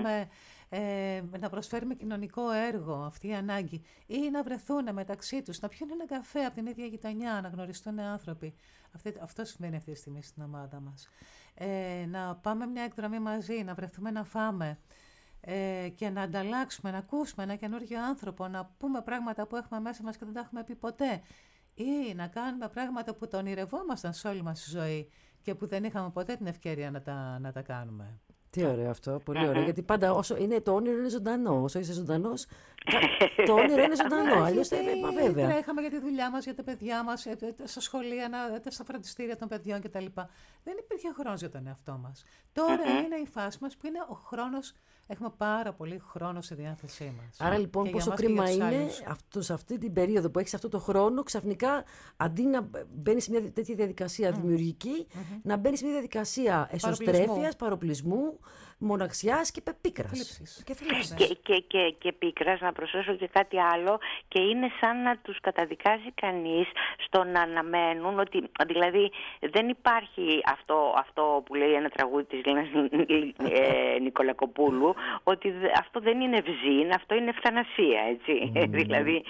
να προσφέρουμε κοινωνικό έργο, αυτή η ανάγκη, ή να βρεθούν μεταξύ τους, να πιούν ένα καφέ από την ίδια γειτονιά, να γνωριστούν άνθρωποι. Αυτό συμβαίνει αυτή τη στιγμή στην ομάδα μας. Να πάμε μια εκδρομή μαζί, να βρεθούμε να φάμε, και να ανταλλάξουμε, να ακούσουμε ένα καινούργιο άνθρωπο, να πούμε πράγματα που έχουμε μέσα μας και δεν τα έχουμε πει ποτέ, ή να κάνουμε πράγματα που το ονειρευόμασταν σε όλη μας τη ζωή και που δεν είχαμε ποτέ την ευκαιρία να τα κάνουμε. Τι ωραίο αυτό, πολύ ωραίο. Γιατί πάντα όσο είναι το όνειρο είναι ζωντανό. Όσο είσαι ζωντανός, το όνειρο είναι ζωντανό. Αλλιώς δεν είναι βέβαια. Τρέχαμε για τη δουλειά μας, για τα παιδιά μας, στα σχολεία, στα φροντιστήρια των παιδιών κτλ. Δεν υπήρχε χρόνος για τον εαυτό μας. Τώρα είναι η φάση μας που είναι ο χρόνος. Έχουμε πάρα πολύ χρόνο στη διάθεσή μας. Άρα λοιπόν πόσο κρίμα είναι σε αυτή την περίοδο που έχεις αυτό το χρόνο, ξαφνικά αντί να μπαίνεις σε μια τέτοια διαδικασία δημιουργική, να μπαίνεις σε μια διαδικασία εσωστρέφειας, παροπλισμού, μοναξιάς και πίκρας. Και πίκρας, να προσθέσω και κάτι άλλο, και είναι σαν να τους καταδικάζει κανείς στο να αναμένουν ότι, δηλαδή, δεν υπάρχει αυτό που λέει ένα τραγούδι της Νικολακοπούλου, ότι αυτό δεν είναι ευζήν, αυτό είναι ευθανασία, έτσι. Δηλαδή,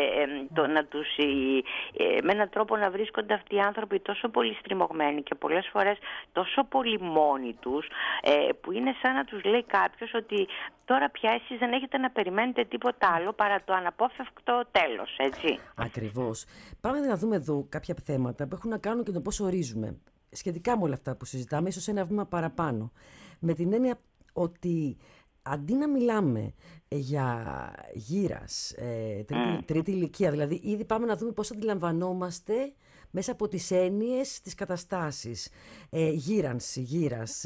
με έναν τρόπο να βρίσκονται αυτοί οι άνθρωποι τόσο πολύ στριμωγμένοι και πολλές φορές τόσο πολύ μόνοι τους, που είναι σαν να τους λέει κάποιος ότι τώρα πια εσείς δεν έχετε να περιμένετε τίποτα άλλο παρά το αναπόφευκτο τέλος, έτσι. Ακριβώς. Πάμε να δούμε εδώ κάποια θέματα που έχουν να κάνουν και το πώς ορίζουμε. Σχετικά με όλα αυτά που συζητάμε, ίσως ένα βήμα παραπάνω. Με την έννοια ότι αντί να μιλάμε για γύρας, τρίτη ηλικία, δηλαδή ήδη πάμε να δούμε πώς αντιλαμβανόμαστε μέσα από τις έννοιες, τις καταστάσεις, γύρανση, γύρας,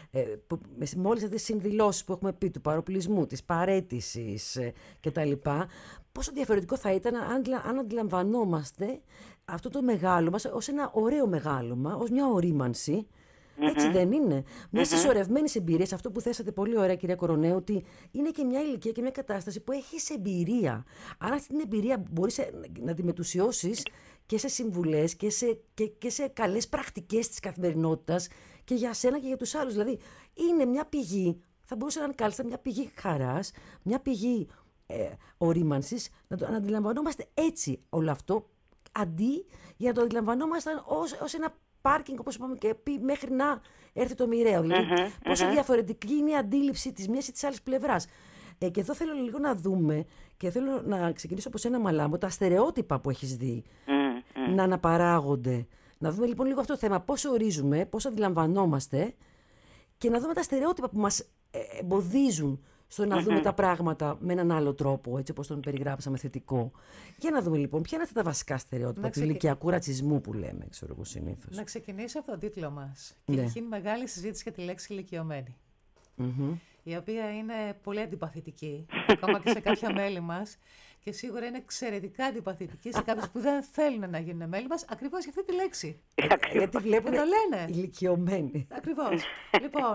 με όλες αυτές τις συνδηλώσεις που έχουμε πει, του παροπλισμού, της παραίτησης κτλ. Πόσο διαφορετικό θα ήταν αν αντιλαμβανόμαστε αυτό το μεγάλωμα ως ένα ωραίο μεγάλωμα, ως μια ορίμανση. Έτσι δεν είναι? Μια συσσωρευμένη εμπειρία, αυτό που θέσατε πολύ ωραία, κυρία Κορονέου, ότι είναι και μια ηλικία και μια κατάσταση που έχεις εμπειρία. Αν αυτή την εμπειρία μπορείς να τη μετουσιώσεις και σε συμβουλές και σε καλές πρακτικές της καθημερινότητας και για σένα και για τους άλλους. Δηλαδή, είναι μια πηγή, θα μπορούσε να είναι κάλλιστα μια πηγή χαράς, μια πηγή ορίμανσης, να αντιλαμβανόμαστε έτσι όλο αυτό, αντί για να το αντιλαμβανόμασταν ως ένα πάρκινγκ, όπως είπαμε, και μέχρι να έρθει το μοιραίο. Δηλαδή, πόσο διαφορετική είναι η αντίληψη της μιας ή της άλλης πλευράς. Και εδώ θέλω λίγο να δούμε, και θέλω να ξεκινήσω από σένα, Μαλάμο, τα στερεότυπα που έχεις δει να αναπαράγονται. Να δούμε λοιπόν λίγο αυτό το θέμα, πώς ορίζουμε, πώς αντιλαμβανόμαστε, και να δούμε τα στερεότυπα που μας εμποδίζουν στο να δούμε τα πράγματα με έναν άλλο τρόπο, έτσι όπως τον περιγράψαμε, θετικό. Για να δούμε λοιπόν ποια είναι αυτά τα βασικά στερεότυπα του ηλικιακού ρατσισμού που λέμε, ξέρω εγώ, συνήθως. Να ξεκινήσω από τον τίτλο μας. Και έχει μεγάλη συζήτηση για τη λέξη ηλικιωμένη. Η οποία είναι πολύ αντιπαθητική, ακόμα και σε κάποια μέλη μας. Και σίγουρα είναι εξαιρετικά αντιπαθητική σε κάποιους που δεν θέλουν να γίνουν μέλη μας, ακριβώς για αυτή τη λέξη. Γιατί βλέπουν το λένε. Ηλικιωμένοι. Ακριβώς. Λοιπόν,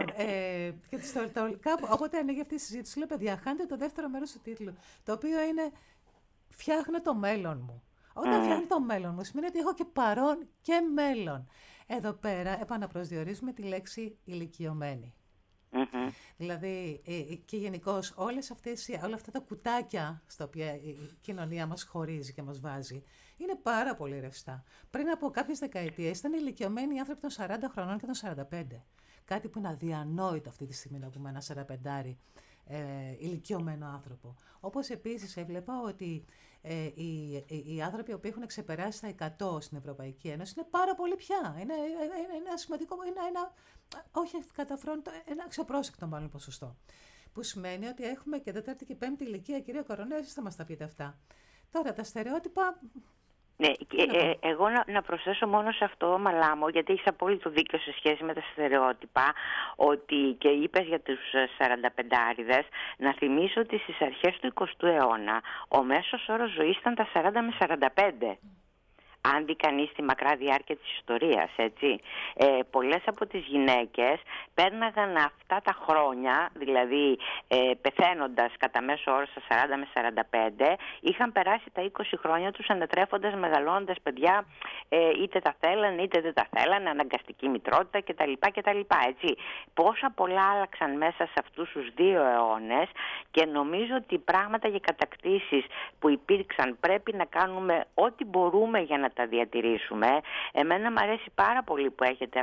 όποτε ανοίγει αυτή η συζήτηση, λέω, παιδιά, χάνετε το δεύτερο μέρος του τίτλου, το οποίο είναι «Φτιάχνω το μέλλον μου». Όταν φτιάχνω το μέλλον μου, σημαίνει ότι έχω και παρόν και μέλλον. Εδώ πέρα επαναπροσδιορίζουμε τη λέξη ηλικιωμένη. Δηλαδή, και γενικώς όλα αυτά τα κουτάκια στα οποία η κοινωνία μας χωρίζει και μας βάζει είναι πάρα πολύ ρευστά. Πριν από κάποιες δεκαετίες ήταν ηλικιωμένοι οι άνθρωποι των 40 χρονών και των 45. Κάτι που είναι αδιανόητο αυτή τη στιγμή να πούμε ένα 45 ηλικιωμένο άνθρωπο. Όπως επίσης έβλεπα ότι οι άνθρωποι που έχουν ξεπεράσει τα 100 στην Ευρωπαϊκή Ένωση είναι πάρα πολύ πια. Είναι ένα σημαντικό, όχι καταφρόνητο, ένα αξιοπρόσεκτο μάλλον ποσοστό. Που σημαίνει ότι έχουμε και τέταρτη και πέμπτη ηλικία, κυρία Κορονέου, εσείς θα μας τα πείτε αυτά. Τώρα, τα στερεότυπα... Ναι, εγώ να προσθέσω μόνο σε αυτό, Μαλάμο, γιατί έχεις απόλυτο δίκιο σε σχέση με τα στερεότυπα, ότι και είπες για τους 45άριδες, να θυμίσω ότι στις αρχές του 20ου αιώνα ο μέσος όρος ζωής ήταν τα 40 με 45. Αν δει κανείς τη μακρά διάρκεια της ιστορίας, έτσι. Πολλές από τις γυναίκες πέρναγαν αυτά τα χρόνια, δηλαδή πεθαίνοντας κατά μέσο όρο στα 40 με 45, είχαν περάσει τα 20 χρόνια τους ανατρέφοντας, μεγαλώνοντας παιδιά, είτε τα θέλανε είτε δεν τα θέλανε, αναγκαστική μητρότητα κτλ. Έτσι. Πόσα πολλά άλλαξαν μέσα σε αυτούς τους 2 αιώνες, και νομίζω ότι πράγματα για κατακτήσεις που υπήρξαν πρέπει να κάνουμε ό,τι μπορούμε για να τα διατηρήσουμε. Εμένα μου αρέσει πάρα πολύ που έχετε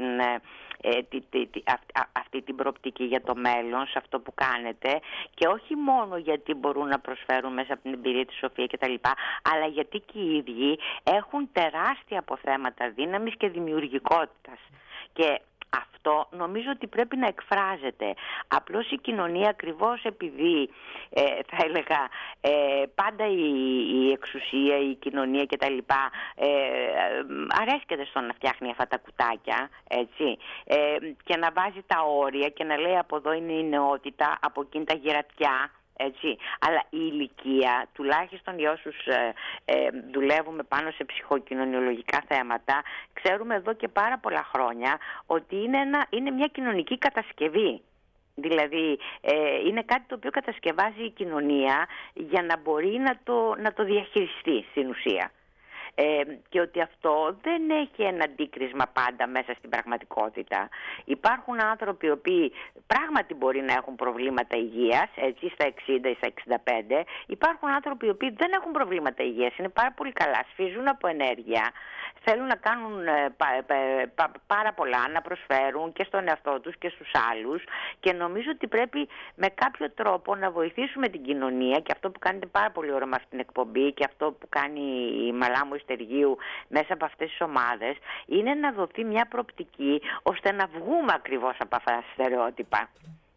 αυτή την προοπτική για το μέλλον, σε αυτό που κάνετε, και όχι μόνο γιατί μπορούν να προσφέρουν μέσα από την εμπειρία, τη σοφία κτλ, αλλά γιατί και οι ίδιοι έχουν τεράστια αποθέματα δύναμης και δημιουργικότητας. Και αυτό νομίζω ότι πρέπει να εκφράζεται. Απλώς η κοινωνία, ακριβώς επειδή θα έλεγα πάντα η εξουσία, η κοινωνία κτλ αρέσκεται στο να φτιάχνει αυτά τα κουτάκια, έτσι, και να βάζει τα όρια και να λέει από εδώ είναι η νεότητα, από εκεί είναι τα γερατιά. Έτσι. Αλλά η ηλικία, τουλάχιστον για όσους δουλεύουμε πάνω σε ψυχοκοινωνιολογικά θέματα, ξέρουμε εδώ και πάρα πολλά χρόνια ότι είναι μια κοινωνική κατασκευή. Δηλαδή είναι κάτι το οποίο κατασκευάζει η κοινωνία για να μπορεί να το διαχειριστεί στην ουσία. Και ότι αυτό δεν έχει ένα αντίκρισμα πάντα μέσα στην πραγματικότητα. Υπάρχουν άνθρωποι οι οποίοι πράγματι μπορεί να έχουν προβλήματα υγείας, έτσι, στα 60 ή στα 65. Υπάρχουν άνθρωποι οι οποίοι δεν έχουν προβλήματα υγείας, είναι πάρα πολύ καλά, σφίζουν από ενέργεια, θέλουν να κάνουν πάρα πολλά, να προσφέρουν και στον εαυτό τους και στους άλλους, και νομίζω ότι πρέπει με κάποιο τρόπο να βοηθήσουμε την κοινωνία, και αυτό που κάνετε πάρα πολύ ωραία με αυτήν την εκπομπή και αυτό που κάνει η Μαλάμου Ιστεργίου μέσα από αυτές τις ομάδες, είναι να δοθεί μια προοπτική ώστε να βγούμε ακριβώς από αυτά τα στερεότυπα.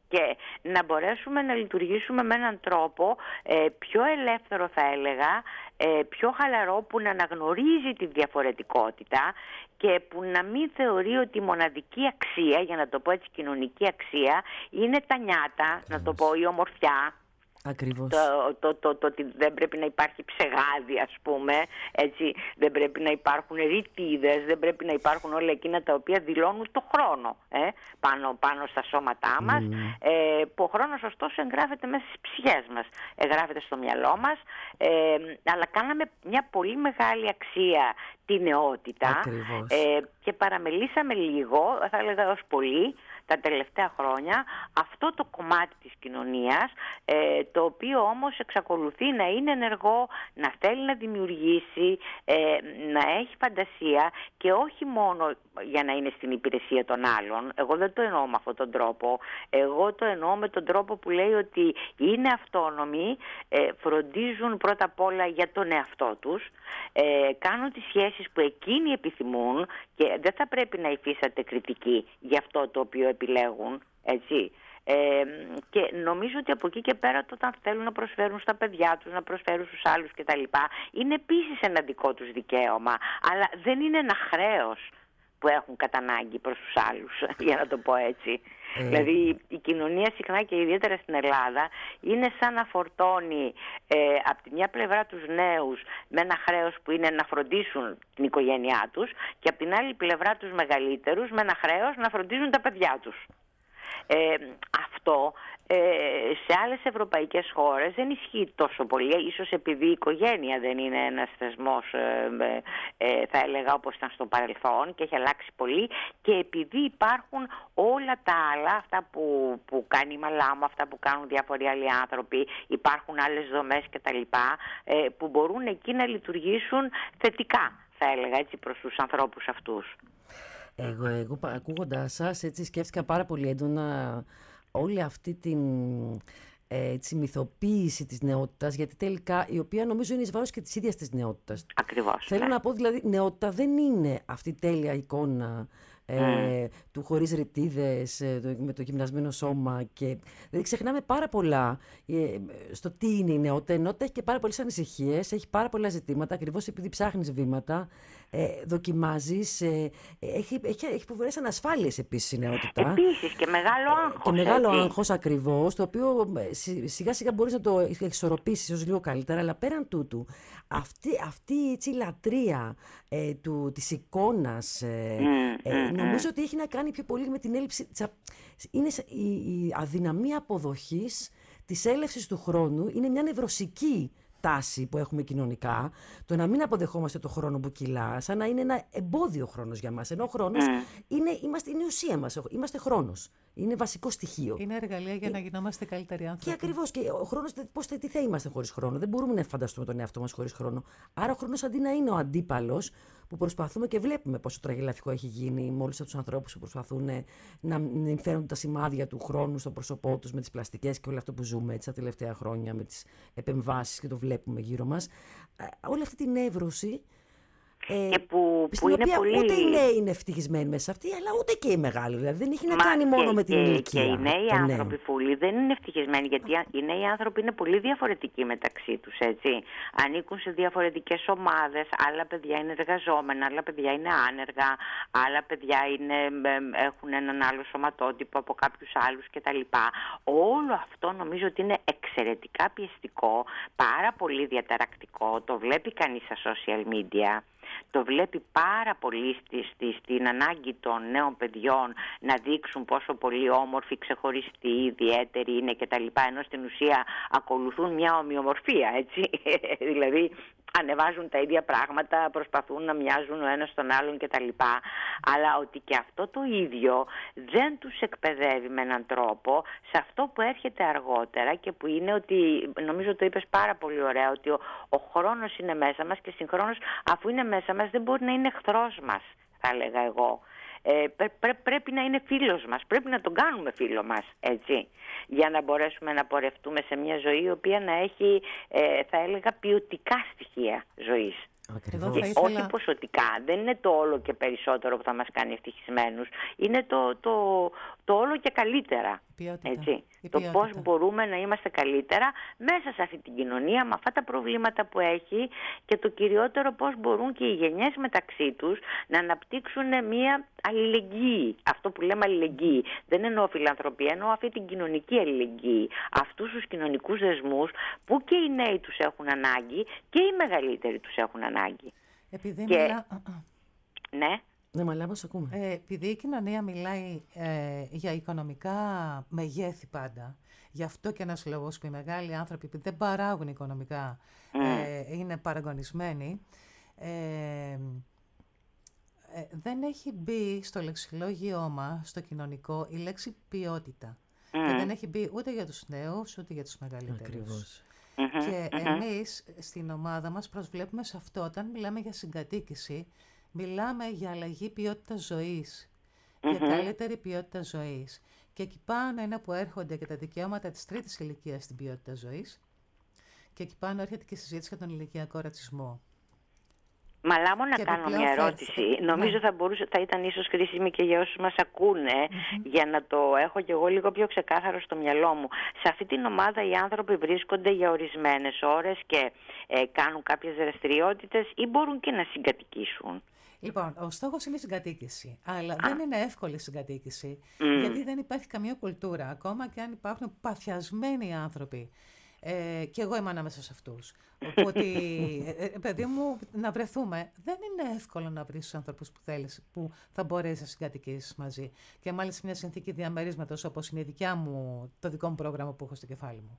και να μπορέσουμε να λειτουργήσουμε με έναν τρόπο πιο ελεύθερο, θα έλεγα, πιο χαλαρό, που να αναγνωρίζει τη διαφορετικότητα και που να μην θεωρεί ότι η μοναδική αξία, για να το πω έτσι, κοινωνική αξία, είναι τα νιάτα, να το πω, η ομορφιά. Ακριβώς. Το ότι δεν πρέπει να υπάρχει ψεγάδι, ας πούμε, έτσι, δεν πρέπει να υπάρχουν ρητίδες, δεν πρέπει να υπάρχουν όλα εκείνα τα οποία δηλώνουν το χρόνο πάνω στα σώματά μας, που ο χρόνος ωστόσο εγγράφεται μέσα στις ψυχές μας, εγγράφεται στο μυαλό μας, αλλά κάναμε μια πολύ μεγάλη αξία τη νεότητα και παραμελήσαμε λίγο, θα έλεγα ως πολύ, τα τελευταία χρόνια, αυτό το κομμάτι της κοινωνίας, το οποίο όμως εξακολουθεί να είναι ενεργό, να θέλει να δημιουργήσει, να έχει φαντασία, και όχι μόνο για να είναι στην υπηρεσία των άλλων. Εγώ δεν το εννοώ με αυτόν τον τρόπο. Εγώ το εννοώ με τον τρόπο που λέει ότι είναι αυτόνομοι, φροντίζουν πρώτα απ' όλα για τον εαυτό τους, κάνουν τις σχέσεις που εκείνοι επιθυμούν και δεν θα πρέπει να υφίσταται κριτική για αυτό το οποίο επιλέγουν, έτσι. Και νομίζω ότι από εκεί και πέρα, όταν θέλουν να προσφέρουν στα παιδιά τους, να προσφέρουν στους άλλους κτλ., είναι επίσης ένα δικό τους δικαίωμα, αλλά δεν είναι ένα χρέος που έχουν κατά ανάγκη προς τους άλλους, για να το πω έτσι. Δηλαδή η κοινωνία συχνά, και ιδιαίτερα στην Ελλάδα, είναι σαν να φορτώνει από τη μια πλευρά τους νέους με ένα χρέος που είναι να φροντίσουν την οικογένειά τους, και από την άλλη πλευρά τους μεγαλύτερους με ένα χρέος να φροντίζουν τα παιδιά τους. Αυτό σε άλλες ευρωπαϊκές χώρες δεν ισχύει τόσο πολύ, ίσως επειδή η οικογένεια δεν είναι ένας θεσμός, θα έλεγα, όπως ήταν στο παρελθόν, και έχει αλλάξει πολύ, και επειδή υπάρχουν όλα τα άλλα, αυτά που κάνει η μαλά μου, αυτά που κάνουν διάφοροι άλλοι άνθρωποι, υπάρχουν άλλες δομές κτλ., που μπορούν εκεί να λειτουργήσουν θετικά, θα έλεγα, έτσι, προς τους ανθρώπους αυτούς. Εγώ ακούγοντάς σας, έτσι σκέφτηκα πάρα πολύ έντονα όλη αυτή την μυθοποίηση της νεότητας, γιατί τελικά η οποία νομίζω είναι εις βάρος και της ίδιας της νεότητας. Ακριβώς. Θέλω να πω, δηλαδή, νεότητα δεν είναι αυτή η τέλεια εικόνα του χωρίς ρητίδες, με το γυμνασμένο σώμα, και δηλαδή ξεχνάμε πάρα πολλά στο τι είναι η νεότητα. Η νεότητα έχει και πάρα πολλές ανησυχίες, έχει πάρα πολλά ζητήματα, ακριβώς επειδή ψάχνεις βήματα, δοκιμάζεις, έχει φοβερές ανασφάλειες επίσης η νεότητα. Επίσης και μεγάλο άγχος. Και μεγάλο άγχος, ακριβώς, το οποίο σιγά σιγά μπορείς να το εξορροπήσεις ίσως λίγο καλύτερα, αλλά πέραν τούτου αυτή έτσι, η λατρεία της εικόνας, νομίζω ότι έχει να κάνει πιο πολύ με την έλλειψη, είναι η αδυναμία αποδοχής της έλευσης του χρόνου, είναι μια νευρωσική τάση που έχουμε κοινωνικά, το να μην αποδεχόμαστε το χρόνο που κυλά, σαν να είναι ένα εμπόδιο χρόνος για μας, ενώ ο χρόνος είναι η ουσία μας, είμαστε χρόνος. Είναι βασικό στοιχείο. Είναι εργαλεία για να γινόμαστε καλύτεροι άνθρωποι. Και ακριβώς, και ο χρόνος, τι θα είμαστε χωρίς χρόνο. Δεν μπορούμε να φανταστούμε τον εαυτό μας χωρίς χρόνο. Άρα ο χρόνος, αντί να είναι ο αντίπαλος που προσπαθούμε, και βλέπουμε πόσο τραγελαφικό έχει γίνει με όλους τους ανθρώπους που προσπαθούν να φέρουν τα σημάδια του χρόνου στο πρόσωπό τους με τις πλαστικές και όλο αυτό που ζούμε έτσι, τα τελευταία χρόνια, με τις επεμβάσεις, και το βλέπουμε γύρω μας. Όλη αυτή την νεύρωση. Και που στην είναι οποία πολύ... ούτε οι νέοι είναι ευτυχισμένοι μέσα σε αυτή, αλλά ούτε και οι μεγάλοι. Δηλαδή δεν έχει να κάνει μόνο με την ηλικία. Και οι νέοι άνθρωποι, Φούλη, δεν είναι ευτυχισμένοι, γιατί οι νέοι άνθρωποι είναι πολύ διαφορετικοί μεταξύ τους, έτσι. Ανήκουν σε διαφορετικές ομάδες. Άλλα παιδιά είναι εργαζόμενα, άλλα παιδιά είναι άνεργα, άλλα παιδιά έχουν έναν άλλο σωματότυπο από κάποιους άλλους κτλ. Όλο αυτό νομίζω ότι είναι εξαιρετικά πιεστικό, πάρα πολύ διαταρακτικό. Το βλέπει κανείς στα social media. Το βλέπει πάρα πολύ στην ανάγκη των νέων παιδιών να δείξουν πόσο πολύ όμορφοι, ξεχωριστοί, ιδιαίτεροι είναι κτλ. Ενώ στην ουσία ακολουθούν μια ομοιομορφία, έτσι. Δηλαδή ανεβάζουν τα ίδια πράγματα, προσπαθούν να μοιάζουν ο ένας τον άλλον κτλ. Αλλά ότι και αυτό το ίδιο δεν τους εκπαιδεύει με έναν τρόπο σε αυτό που έρχεται αργότερα, και που είναι ότι, νομίζω το είπες πάρα πολύ ωραία, ότι ο χρόνος είναι μέσα μας, και συγχρόνως αφού είναι μέσα μας δεν μπορεί να είναι εχθρός μας, θα έλεγα εγώ. Πρέπει να είναι φίλος μας, πρέπει να τον κάνουμε φίλο μας, έτσι, για να μπορέσουμε να πορευτούμε σε μια ζωή η οποία να έχει, θα έλεγα, ποιοτικά στοιχεία ζωής. Όχι ποσοτικά, δεν είναι το όλο και περισσότερο που θα μας κάνει ευτυχισμένους, είναι το όλο και καλύτερα. Έτσι. Το πώς μπορούμε να είμαστε καλύτερα μέσα σε αυτή την κοινωνία, με αυτά τα προβλήματα που έχει, και το κυριότερο πώς μπορούν και οι γενιές μεταξύ τους να αναπτύξουν μια αλληλεγγύη. Αυτό που λέμε αλληλεγγύη δεν εννοώ φιλανθρωπία, εννοώ αυτή την κοινωνική αλληλεγγύη, αυτούς τους κοινωνικούς δεσμούς που και οι νέοι τους έχουν ανάγκη και οι μεγαλύτεροι τους έχουν ανάγκη. Επειδή Ναι. Ναι, μα ακούμε. Επειδή η κοινωνία μιλάει για οικονομικά μεγέθη πάντα, γι' αυτό και ένας λόγος που οι μεγάλοι άνθρωποι που δεν παράγουν οικονομικά είναι παραγωνισμένοι, δεν έχει μπει στο λεξιλόγιό μας, στο κοινωνικό, η λέξη ποιότητα. Και δεν έχει μπει ούτε για τους νέους, ούτε για τους μεγαλύτερους. Ακριβώς. Και εμείς στην ομάδα μας προσβλέπουμε σε αυτό. Όταν μιλάμε για συγκατοίκηση, μιλάμε για αλλαγή ποιότητας ζωής, για καλύτερη ποιότητα ζωής. Και εκεί πάνω είναι που έρχονται και τα δικαιώματα της τρίτης ηλικίας στην ποιότητα ζωής, και εκεί πάνω έρχεται και η συζήτηση για τον ηλικιακό ρατσισμό. Μαλάμω να κάνω μια ερώτηση. Νομίζω θα ήταν ίσως χρήσιμη και για όσους μας ακούνε, για να το έχω κι εγώ λίγο πιο ξεκάθαρο στο μυαλό μου. Σε αυτή την ομάδα οι άνθρωποι βρίσκονται για ορισμένες ώρες και κάνουν κάποιες δραστηριότητες, ή μπορούν και να συγκατοικήσουν? Λοιπόν, ο στόχος είναι η συγκατοίκηση, αλλά δεν είναι εύκολη η συγκατοίκηση, γιατί δεν υπάρχει καμία κουλτούρα, ακόμα και αν υπάρχουν παθιασμένοι άνθρωποι. Και εγώ είμαι ανάμεσα σε αυτούς. Οπότε, παιδί μου, να βρεθούμε. Δεν είναι εύκολο να βρεις τους ανθρώπους που θέλεις, που θα μπορέσεις να συγκατοικήσεις μαζί. Και μάλιστα μια συνθήκη διαμερίσματος, όπως είναι το δικό μου πρόγραμμα που έχω στο κεφάλι μου.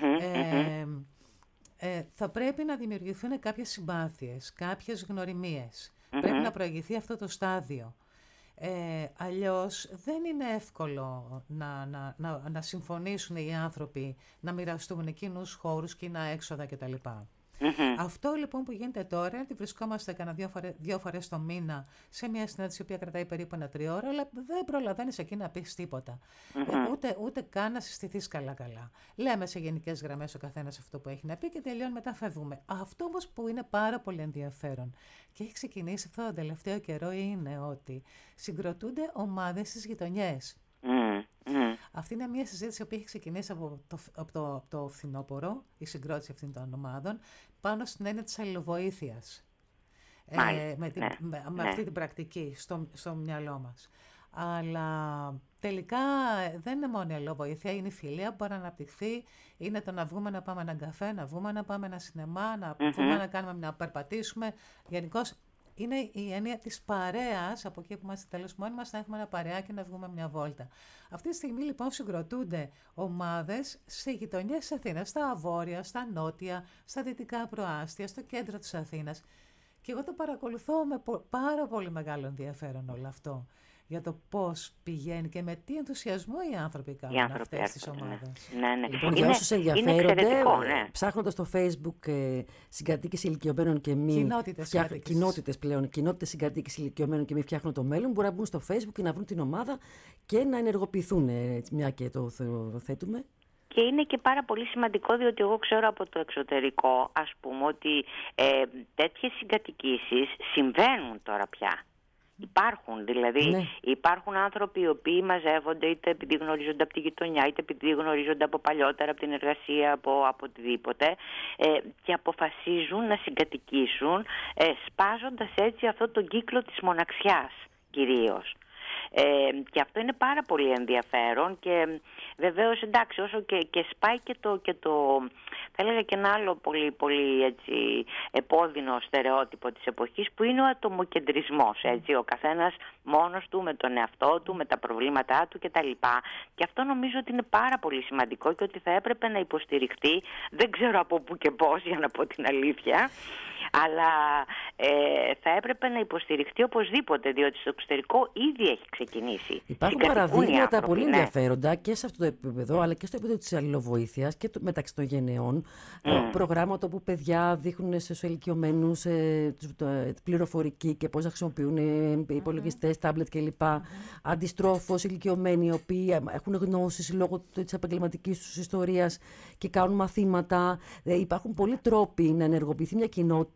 Θα πρέπει να δημιουργηθούν κάποιες συμπάθειες, κάποιες γνωριμίες. Πρέπει να προηγηθεί αυτό το στάδιο. Αλλιώς δεν είναι εύκολο να συμφωνήσουν οι άνθρωποι να μοιραστούν εκείνους χώρους, κοινά έξοδα κτλ. Αυτό λοιπόν που γίνεται τώρα είναι ότι βρισκόμαστε δύο φορές το μήνα σε μια συνάντηση η οποία κρατάει περίπου 1-3 ώρες, αλλά δεν προλαβαίνεις εκεί να πεις τίποτα. Ούτε καν να συστηθείς καλά-καλά. Λέμε σε γενικές γραμμές ο καθένας αυτό που έχει να πει και τελειώνει, μετά φεύγουμε. Αυτό όμως που είναι πάρα πολύ ενδιαφέρον και έχει ξεκινήσει αυτό το τελευταίο καιρό είναι ότι συγκροτούνται ομάδες στις γειτονιές. Αυτή είναι μια συζήτηση που έχει ξεκινήσει από το φθινόπωρο, η συγκρότηση αυτών των ομάδων, πάνω στην έννοια της αλληλοβοήθειας. Με αυτή την πρακτική στο μυαλό μας. Αλλά τελικά δεν είναι μόνο η αλληλοβοήθεια, είναι η φιλία που μπορεί να αναπτυχθεί, είναι το να βγούμε να πάμε έναν καφέ, να βγούμε να πάμε ένα σινεμά, να βγούμε να περπατήσουμε. Γενικώς είναι η έννοια της παρέας, από εκεί που είμαστε τέλος μόνοι μας, να έχουμε ένα παρεάκι να βγούμε μια βόλτα. Αυτή τη στιγμή λοιπόν συγκροτούνται ομάδες σε γειτονιές της Αθήνας, στα βόρεια, στα νότια, στα δυτικά προάστια, στο κέντρο της Αθήνας. Και εγώ το παρακολουθώ με πάρα πολύ μεγάλο ενδιαφέρον όλο αυτό. Για το πώς πηγαίνει και με τι ενθουσιασμό οι άνθρωποι κάνουν αυτές τις ομάδες. Ναι. Λοιπόν, για όσους ενδιαφέρονται, ψάχνοντας στο Facebook συγκατοίκηση ηλικιωμένων και μη. Κοινότητες πλέον. Κοινότητες συγκατοίκηση ηλικιωμένων και μη φτιάχνουν το μέλλον. Μπορεί να μπουν στο Facebook και να βρουν την ομάδα και να ενεργοποιηθούν, μια και το θέτουμε. Και είναι και πάρα πολύ σημαντικό, διότι εγώ ξέρω από το εξωτερικό, ας πούμε, ότι τέτοιες συγκατοικήσεις συμβαίνουν τώρα πια. Υπάρχουν, δηλαδή υπάρχουν άνθρωποι οι οποίοι μαζεύονται είτε επειδή γνωρίζονται από τη γειτονιά, είτε επειδή γνωρίζονται από παλιότερα, από την εργασία, από οτιδήποτε, και αποφασίζουν να συγκατοικήσουν, σπάζοντας έτσι αυτό τον κύκλο της μοναξιάς κυρίως. Και αυτό είναι πάρα πολύ ενδιαφέρον και βεβαίως εντάξει, όσο και σπάει και το θα έλεγα και ένα άλλο πολύ, πολύ έτσι, επώδυνο στερεότυπο της εποχής που είναι ο ατομοκεντρισμός, έτσι, ο καθένας μόνος του με τον εαυτό του, με τα προβλήματά του κτλ. Και αυτό νομίζω ότι είναι πάρα πολύ σημαντικό και ότι θα έπρεπε να υποστηριχτεί, δεν ξέρω από πού και πώς για να πω την αλήθεια, αλλά θα έπρεπε να υποστηριχτεί οπωσδήποτε, διότι στο εξωτερικό ήδη έχει ξεκινήσει. Υπάρχουν παραδείγματα πολύ ενδιαφέροντα και σε αυτό το επίπεδο, αλλά και στο επίπεδο της αλληλοβοήθειας και μεταξύ των γενεών. Προγράμματα όπου παιδιά δείχνουν στους ηλικιωμένους πληροφορική και πώς να χρησιμοποιούν υπολογιστές, τάμπλετ κλπ. Αντιστρόφως ηλικιωμένοι, οι οποίοι έχουν γνώσεις λόγω της επαγγελματικής τους ιστορίας και κάνουν μαθήματα. Υπάρχουν πολλοί τρόποι να ενεργοποιηθεί μια κοινότητα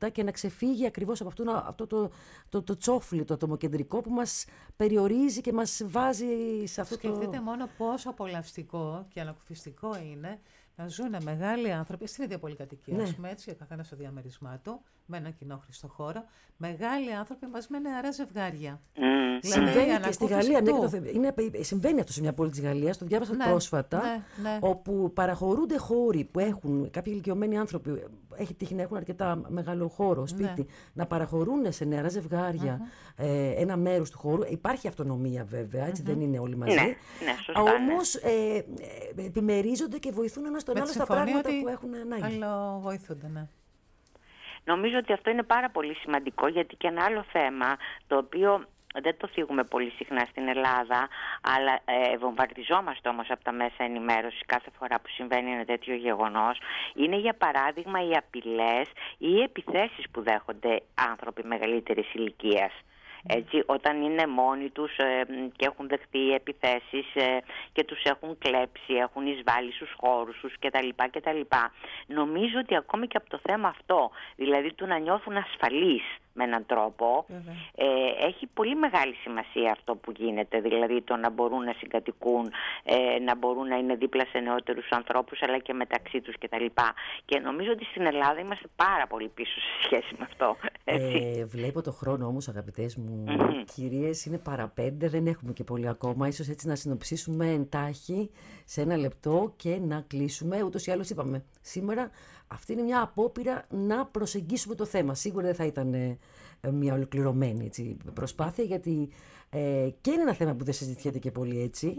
πραγματικότητα και να ξεφύγει ακριβώς από αυτό το τσόφλι, το ατομοκεντρικό που μας περιορίζει και μας βάζει σε αυτό. Σκεφτείτε μόνο πόσο απολαυστικό και ανακουφιστικό είναι να ζουν μεγάλοι άνθρωποι στην ίδια πολυκατοικία, ας πούμε, έτσι, ο καθένας στο διαμερισμά του, με ένα κοινό χρηστό χώρο, μεγάλοι άνθρωποι μαζί με νεαρά ζευγάρια. Συμβαίνει και στη Γαλλία. Συμβαίνει αυτό σε μια πόλη της Γαλλίας, το διάβασα πρόσφατα, όπου παραχωρούνται χώροι που έχουν κάποιοι ηλικιωμένοι άνθρωποι, έχει τύχει να έχουν αρκετά μεγάλο χώρο, σπίτι, να παραχωρούν σε νεαρά ζευγάρια ένα μέρος του χώρου. Υπάρχει αυτονομία βέβαια, έτσι δεν είναι όλοι μαζί. Όμως επιμερίζονται και βοηθούν ένα τον άλλο στα πράγματα που έχουν ανάγκη. Αλλά βοηθούνται, ναι. Νομίζω ότι αυτό είναι πάρα πολύ σημαντικό, γιατί και ένα άλλο θέμα, το οποίο δεν το θίγουμε πολύ συχνά στην Ελλάδα, αλλά βομβαρδιζόμαστε όμως από τα μέσα ενημέρωσης κάθε φορά που συμβαίνει ένα τέτοιο γεγονός, είναι για παράδειγμα οι απειλές ή οι επιθέσεις που δέχονται άνθρωποι μεγαλύτερης ηλικίας. Έτσι, όταν είναι μόνοι τους και έχουν δεχτεί επιθέσεις και τους έχουν κλέψει, έχουν εισβάλει στους χώρους τους κτλ. Νομίζω ότι ακόμη και από το θέμα αυτό, δηλαδή του να νιώθουν ασφαλείς με έναν τρόπο, έχει πολύ μεγάλη σημασία αυτό που γίνεται, δηλαδή το να μπορούν να συγκατοικούν, να μπορούν να είναι δίπλα σε νεότερους ανθρώπους, αλλά και μεταξύ τους κτλ. Και νομίζω ότι στην Ελλάδα είμαστε πάρα πολύ πίσω σε σχέση με αυτό. Βλέπω το χρόνο όμως, αγαπητές μου κυρίες, είναι παρά 5, δεν έχουμε και πολύ ακόμα. Ίσως έτσι να συνοψίσουμε εντάχει σε 1 λεπτό και να κλείσουμε. Ούτως ή άλλως είπαμε σήμερα, αυτή είναι μια απόπειρα να προσεγγίσουμε το θέμα. Σίγουρα δεν θα ήταν μια ολοκληρωμένη προσπάθεια, γιατί και είναι ένα θέμα που δεν συζητιέται και πολύ έτσι.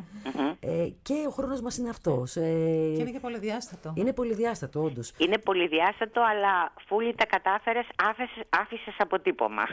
Και ο χρόνος μας είναι αυτός. Και είναι και πολυδιάστατο. Είναι πολυδιάστατο, όντως. Είναι πολυδιάστατο, αλλά Φούλη τα κατάφερες, άφησες αποτύπωμα.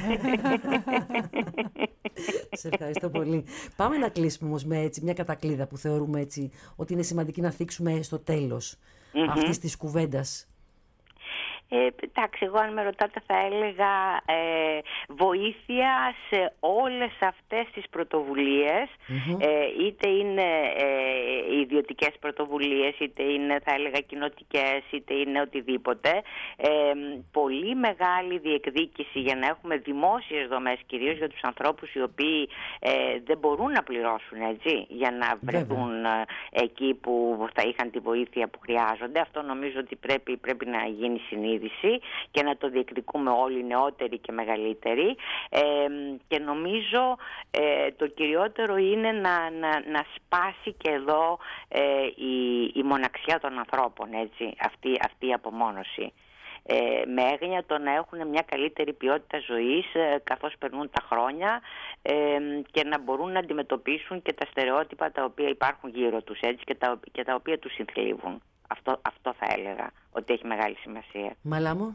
Σε ευχαριστώ πολύ. Πάμε να κλείσουμε όμως με μια κατακλείδα που θεωρούμε έτσι ότι είναι σημαντική να θίξουμε στο τέλος αυτής της κουβέντας. Εντάξει, εγώ αν με ρωτάτε θα έλεγα βοήθεια σε όλες αυτές τις πρωτοβουλίες, είτε είναι ιδιωτικές πρωτοβουλίες, είτε είναι, θα έλεγα, κοινοτικές, είτε είναι οτιδήποτε. Πολύ μεγάλη διεκδίκηση για να έχουμε δημόσιες δομές, κυρίως για τους ανθρώπους οι οποίοι δεν μπορούν να πληρώσουν, έτσι, για να βρεθούν εκεί που θα είχαν τη βοήθεια που χρειάζονται. Αυτό νομίζω ότι πρέπει να γίνει συνείδηση και να το διεκδικούμε όλοι, νεότεροι και μεγαλύτεροι, και νομίζω το κυριότερο είναι να σπάσει και εδώ η μοναξιά των ανθρώπων, έτσι, αυτή η απομόνωση. Με έγνοια το να έχουν μια καλύτερη ποιότητα ζωής καθώς περνούν τα χρόνια, και να μπορούν να αντιμετωπίσουν και τα στερεότυπα τα οποία υπάρχουν γύρω τους, έτσι, και τα οποία τους συνθλίβουν. Αυτό θα έλεγα ότι έχει μεγάλη σημασία. Μαλάμο.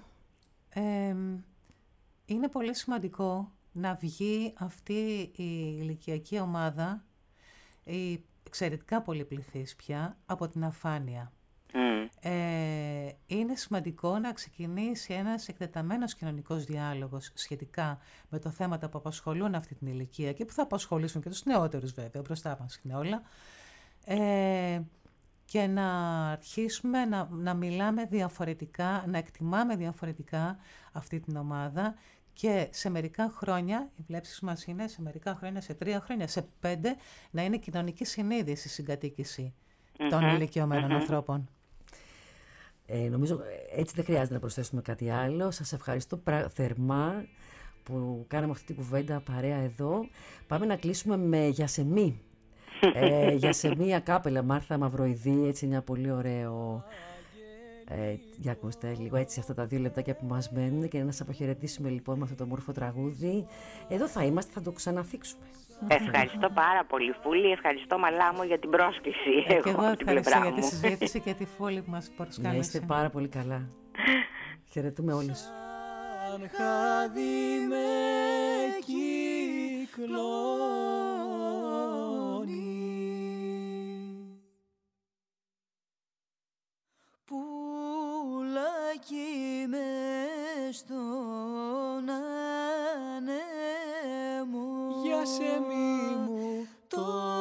Είναι πολύ σημαντικό να βγει αυτή η ηλικιακή ομάδα, η εξαιρετικά πολυπληθής πια, από την αφάνεια. Είναι σημαντικό να ξεκινήσει ένας εκτεταμένος κοινωνικός διάλογος σχετικά με τα θέματα που απασχολούν αυτή την ηλικία και που θα απασχολήσουν και τους νεότερους, βέβαια, μπροστά μας είναι όλα. Και να αρχίσουμε να μιλάμε διαφορετικά, να εκτιμάμε διαφορετικά αυτή την ομάδα, και σε μερικά χρόνια, οι βλέψεις μας είναι σε μερικά χρόνια, σε 3 χρόνια, σε 5, να είναι κοινωνική συνείδηση συγκατοίκηση των ηλικιωμένων ανθρώπων. Νομίζω έτσι δεν χρειάζεται να προσθέσουμε κάτι άλλο. Σας ευχαριστώ θερμά που κάναμε αυτή την κουβέντα παρέα εδώ. Πάμε να κλείσουμε με Γιασεμί. Για σε μία κάπελα, Μάρθα Μαυροειδή, έτσι μια πολύ ωραίο. Για ακούστε λίγο έτσι αυτά τα 2 λεπτάκια που μας μένουν και να σας αποχαιρετήσουμε λοιπόν με αυτό το όμορφο τραγούδι. Εδώ θα είμαστε, θα το ξαναθίξουμε. Ευχαριστώ πάρα πολύ, Φούλη. Ευχαριστώ, Μαλάμο, για την πρόσκληση. Και εγώ ευχαριστώ για τη συζήτηση και τη Φούλη που μας προσκάλεσε. Να είστε πάρα πολύ καλά. Χαιρετούμε όλους. Σαν χάδι με πουλάκι μες στον ανέμο, για σεμί μου το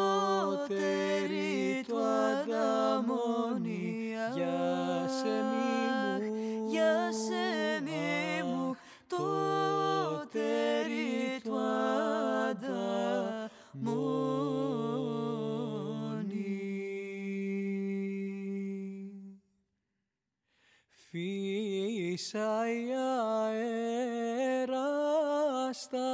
τέρι το ανταμώνει, για σεμί μου, για σεμί φύσαει αέρα στα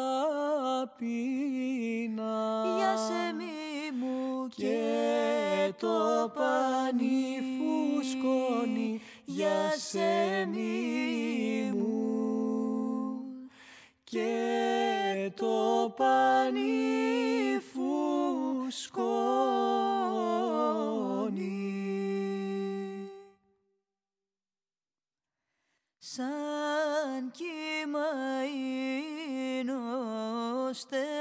πίνα, για σε μη μου και το πανί φουσκώνει, για σε μη μου, και το πανί φουσκώνει. Σαν κύμα είναι ο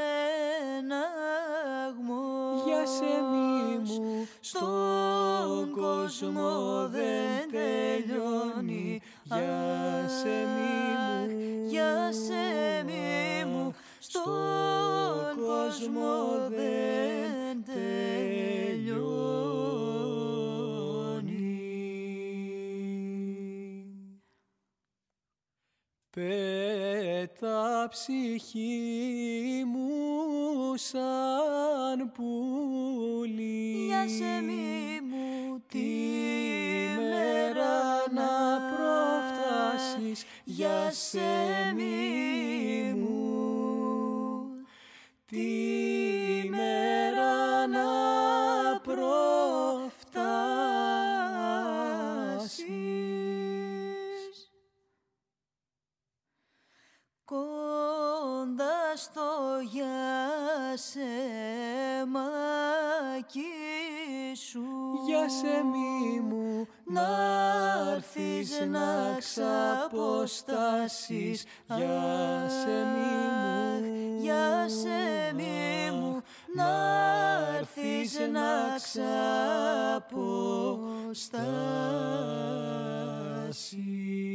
στεναγμός, Για σε μη μου, στον κόσμο δεν τελειώνει, για σε μη μου, για σε μη μου, στον κόσμο δεν τελειώνει. Πέτα ψυχή μου σαν πουλί, Για σε μη μου τη μέρα να προφτάσεις, για σε μη μου, τη μέρα να προφτάσεις. κοντά στο για σε μάκι σου, Για σε μη μου, να'ρθεις να ξαποστάσεις, για σε μη μου, για σε μη μου, να'ρθεις να ξαποστάσεις.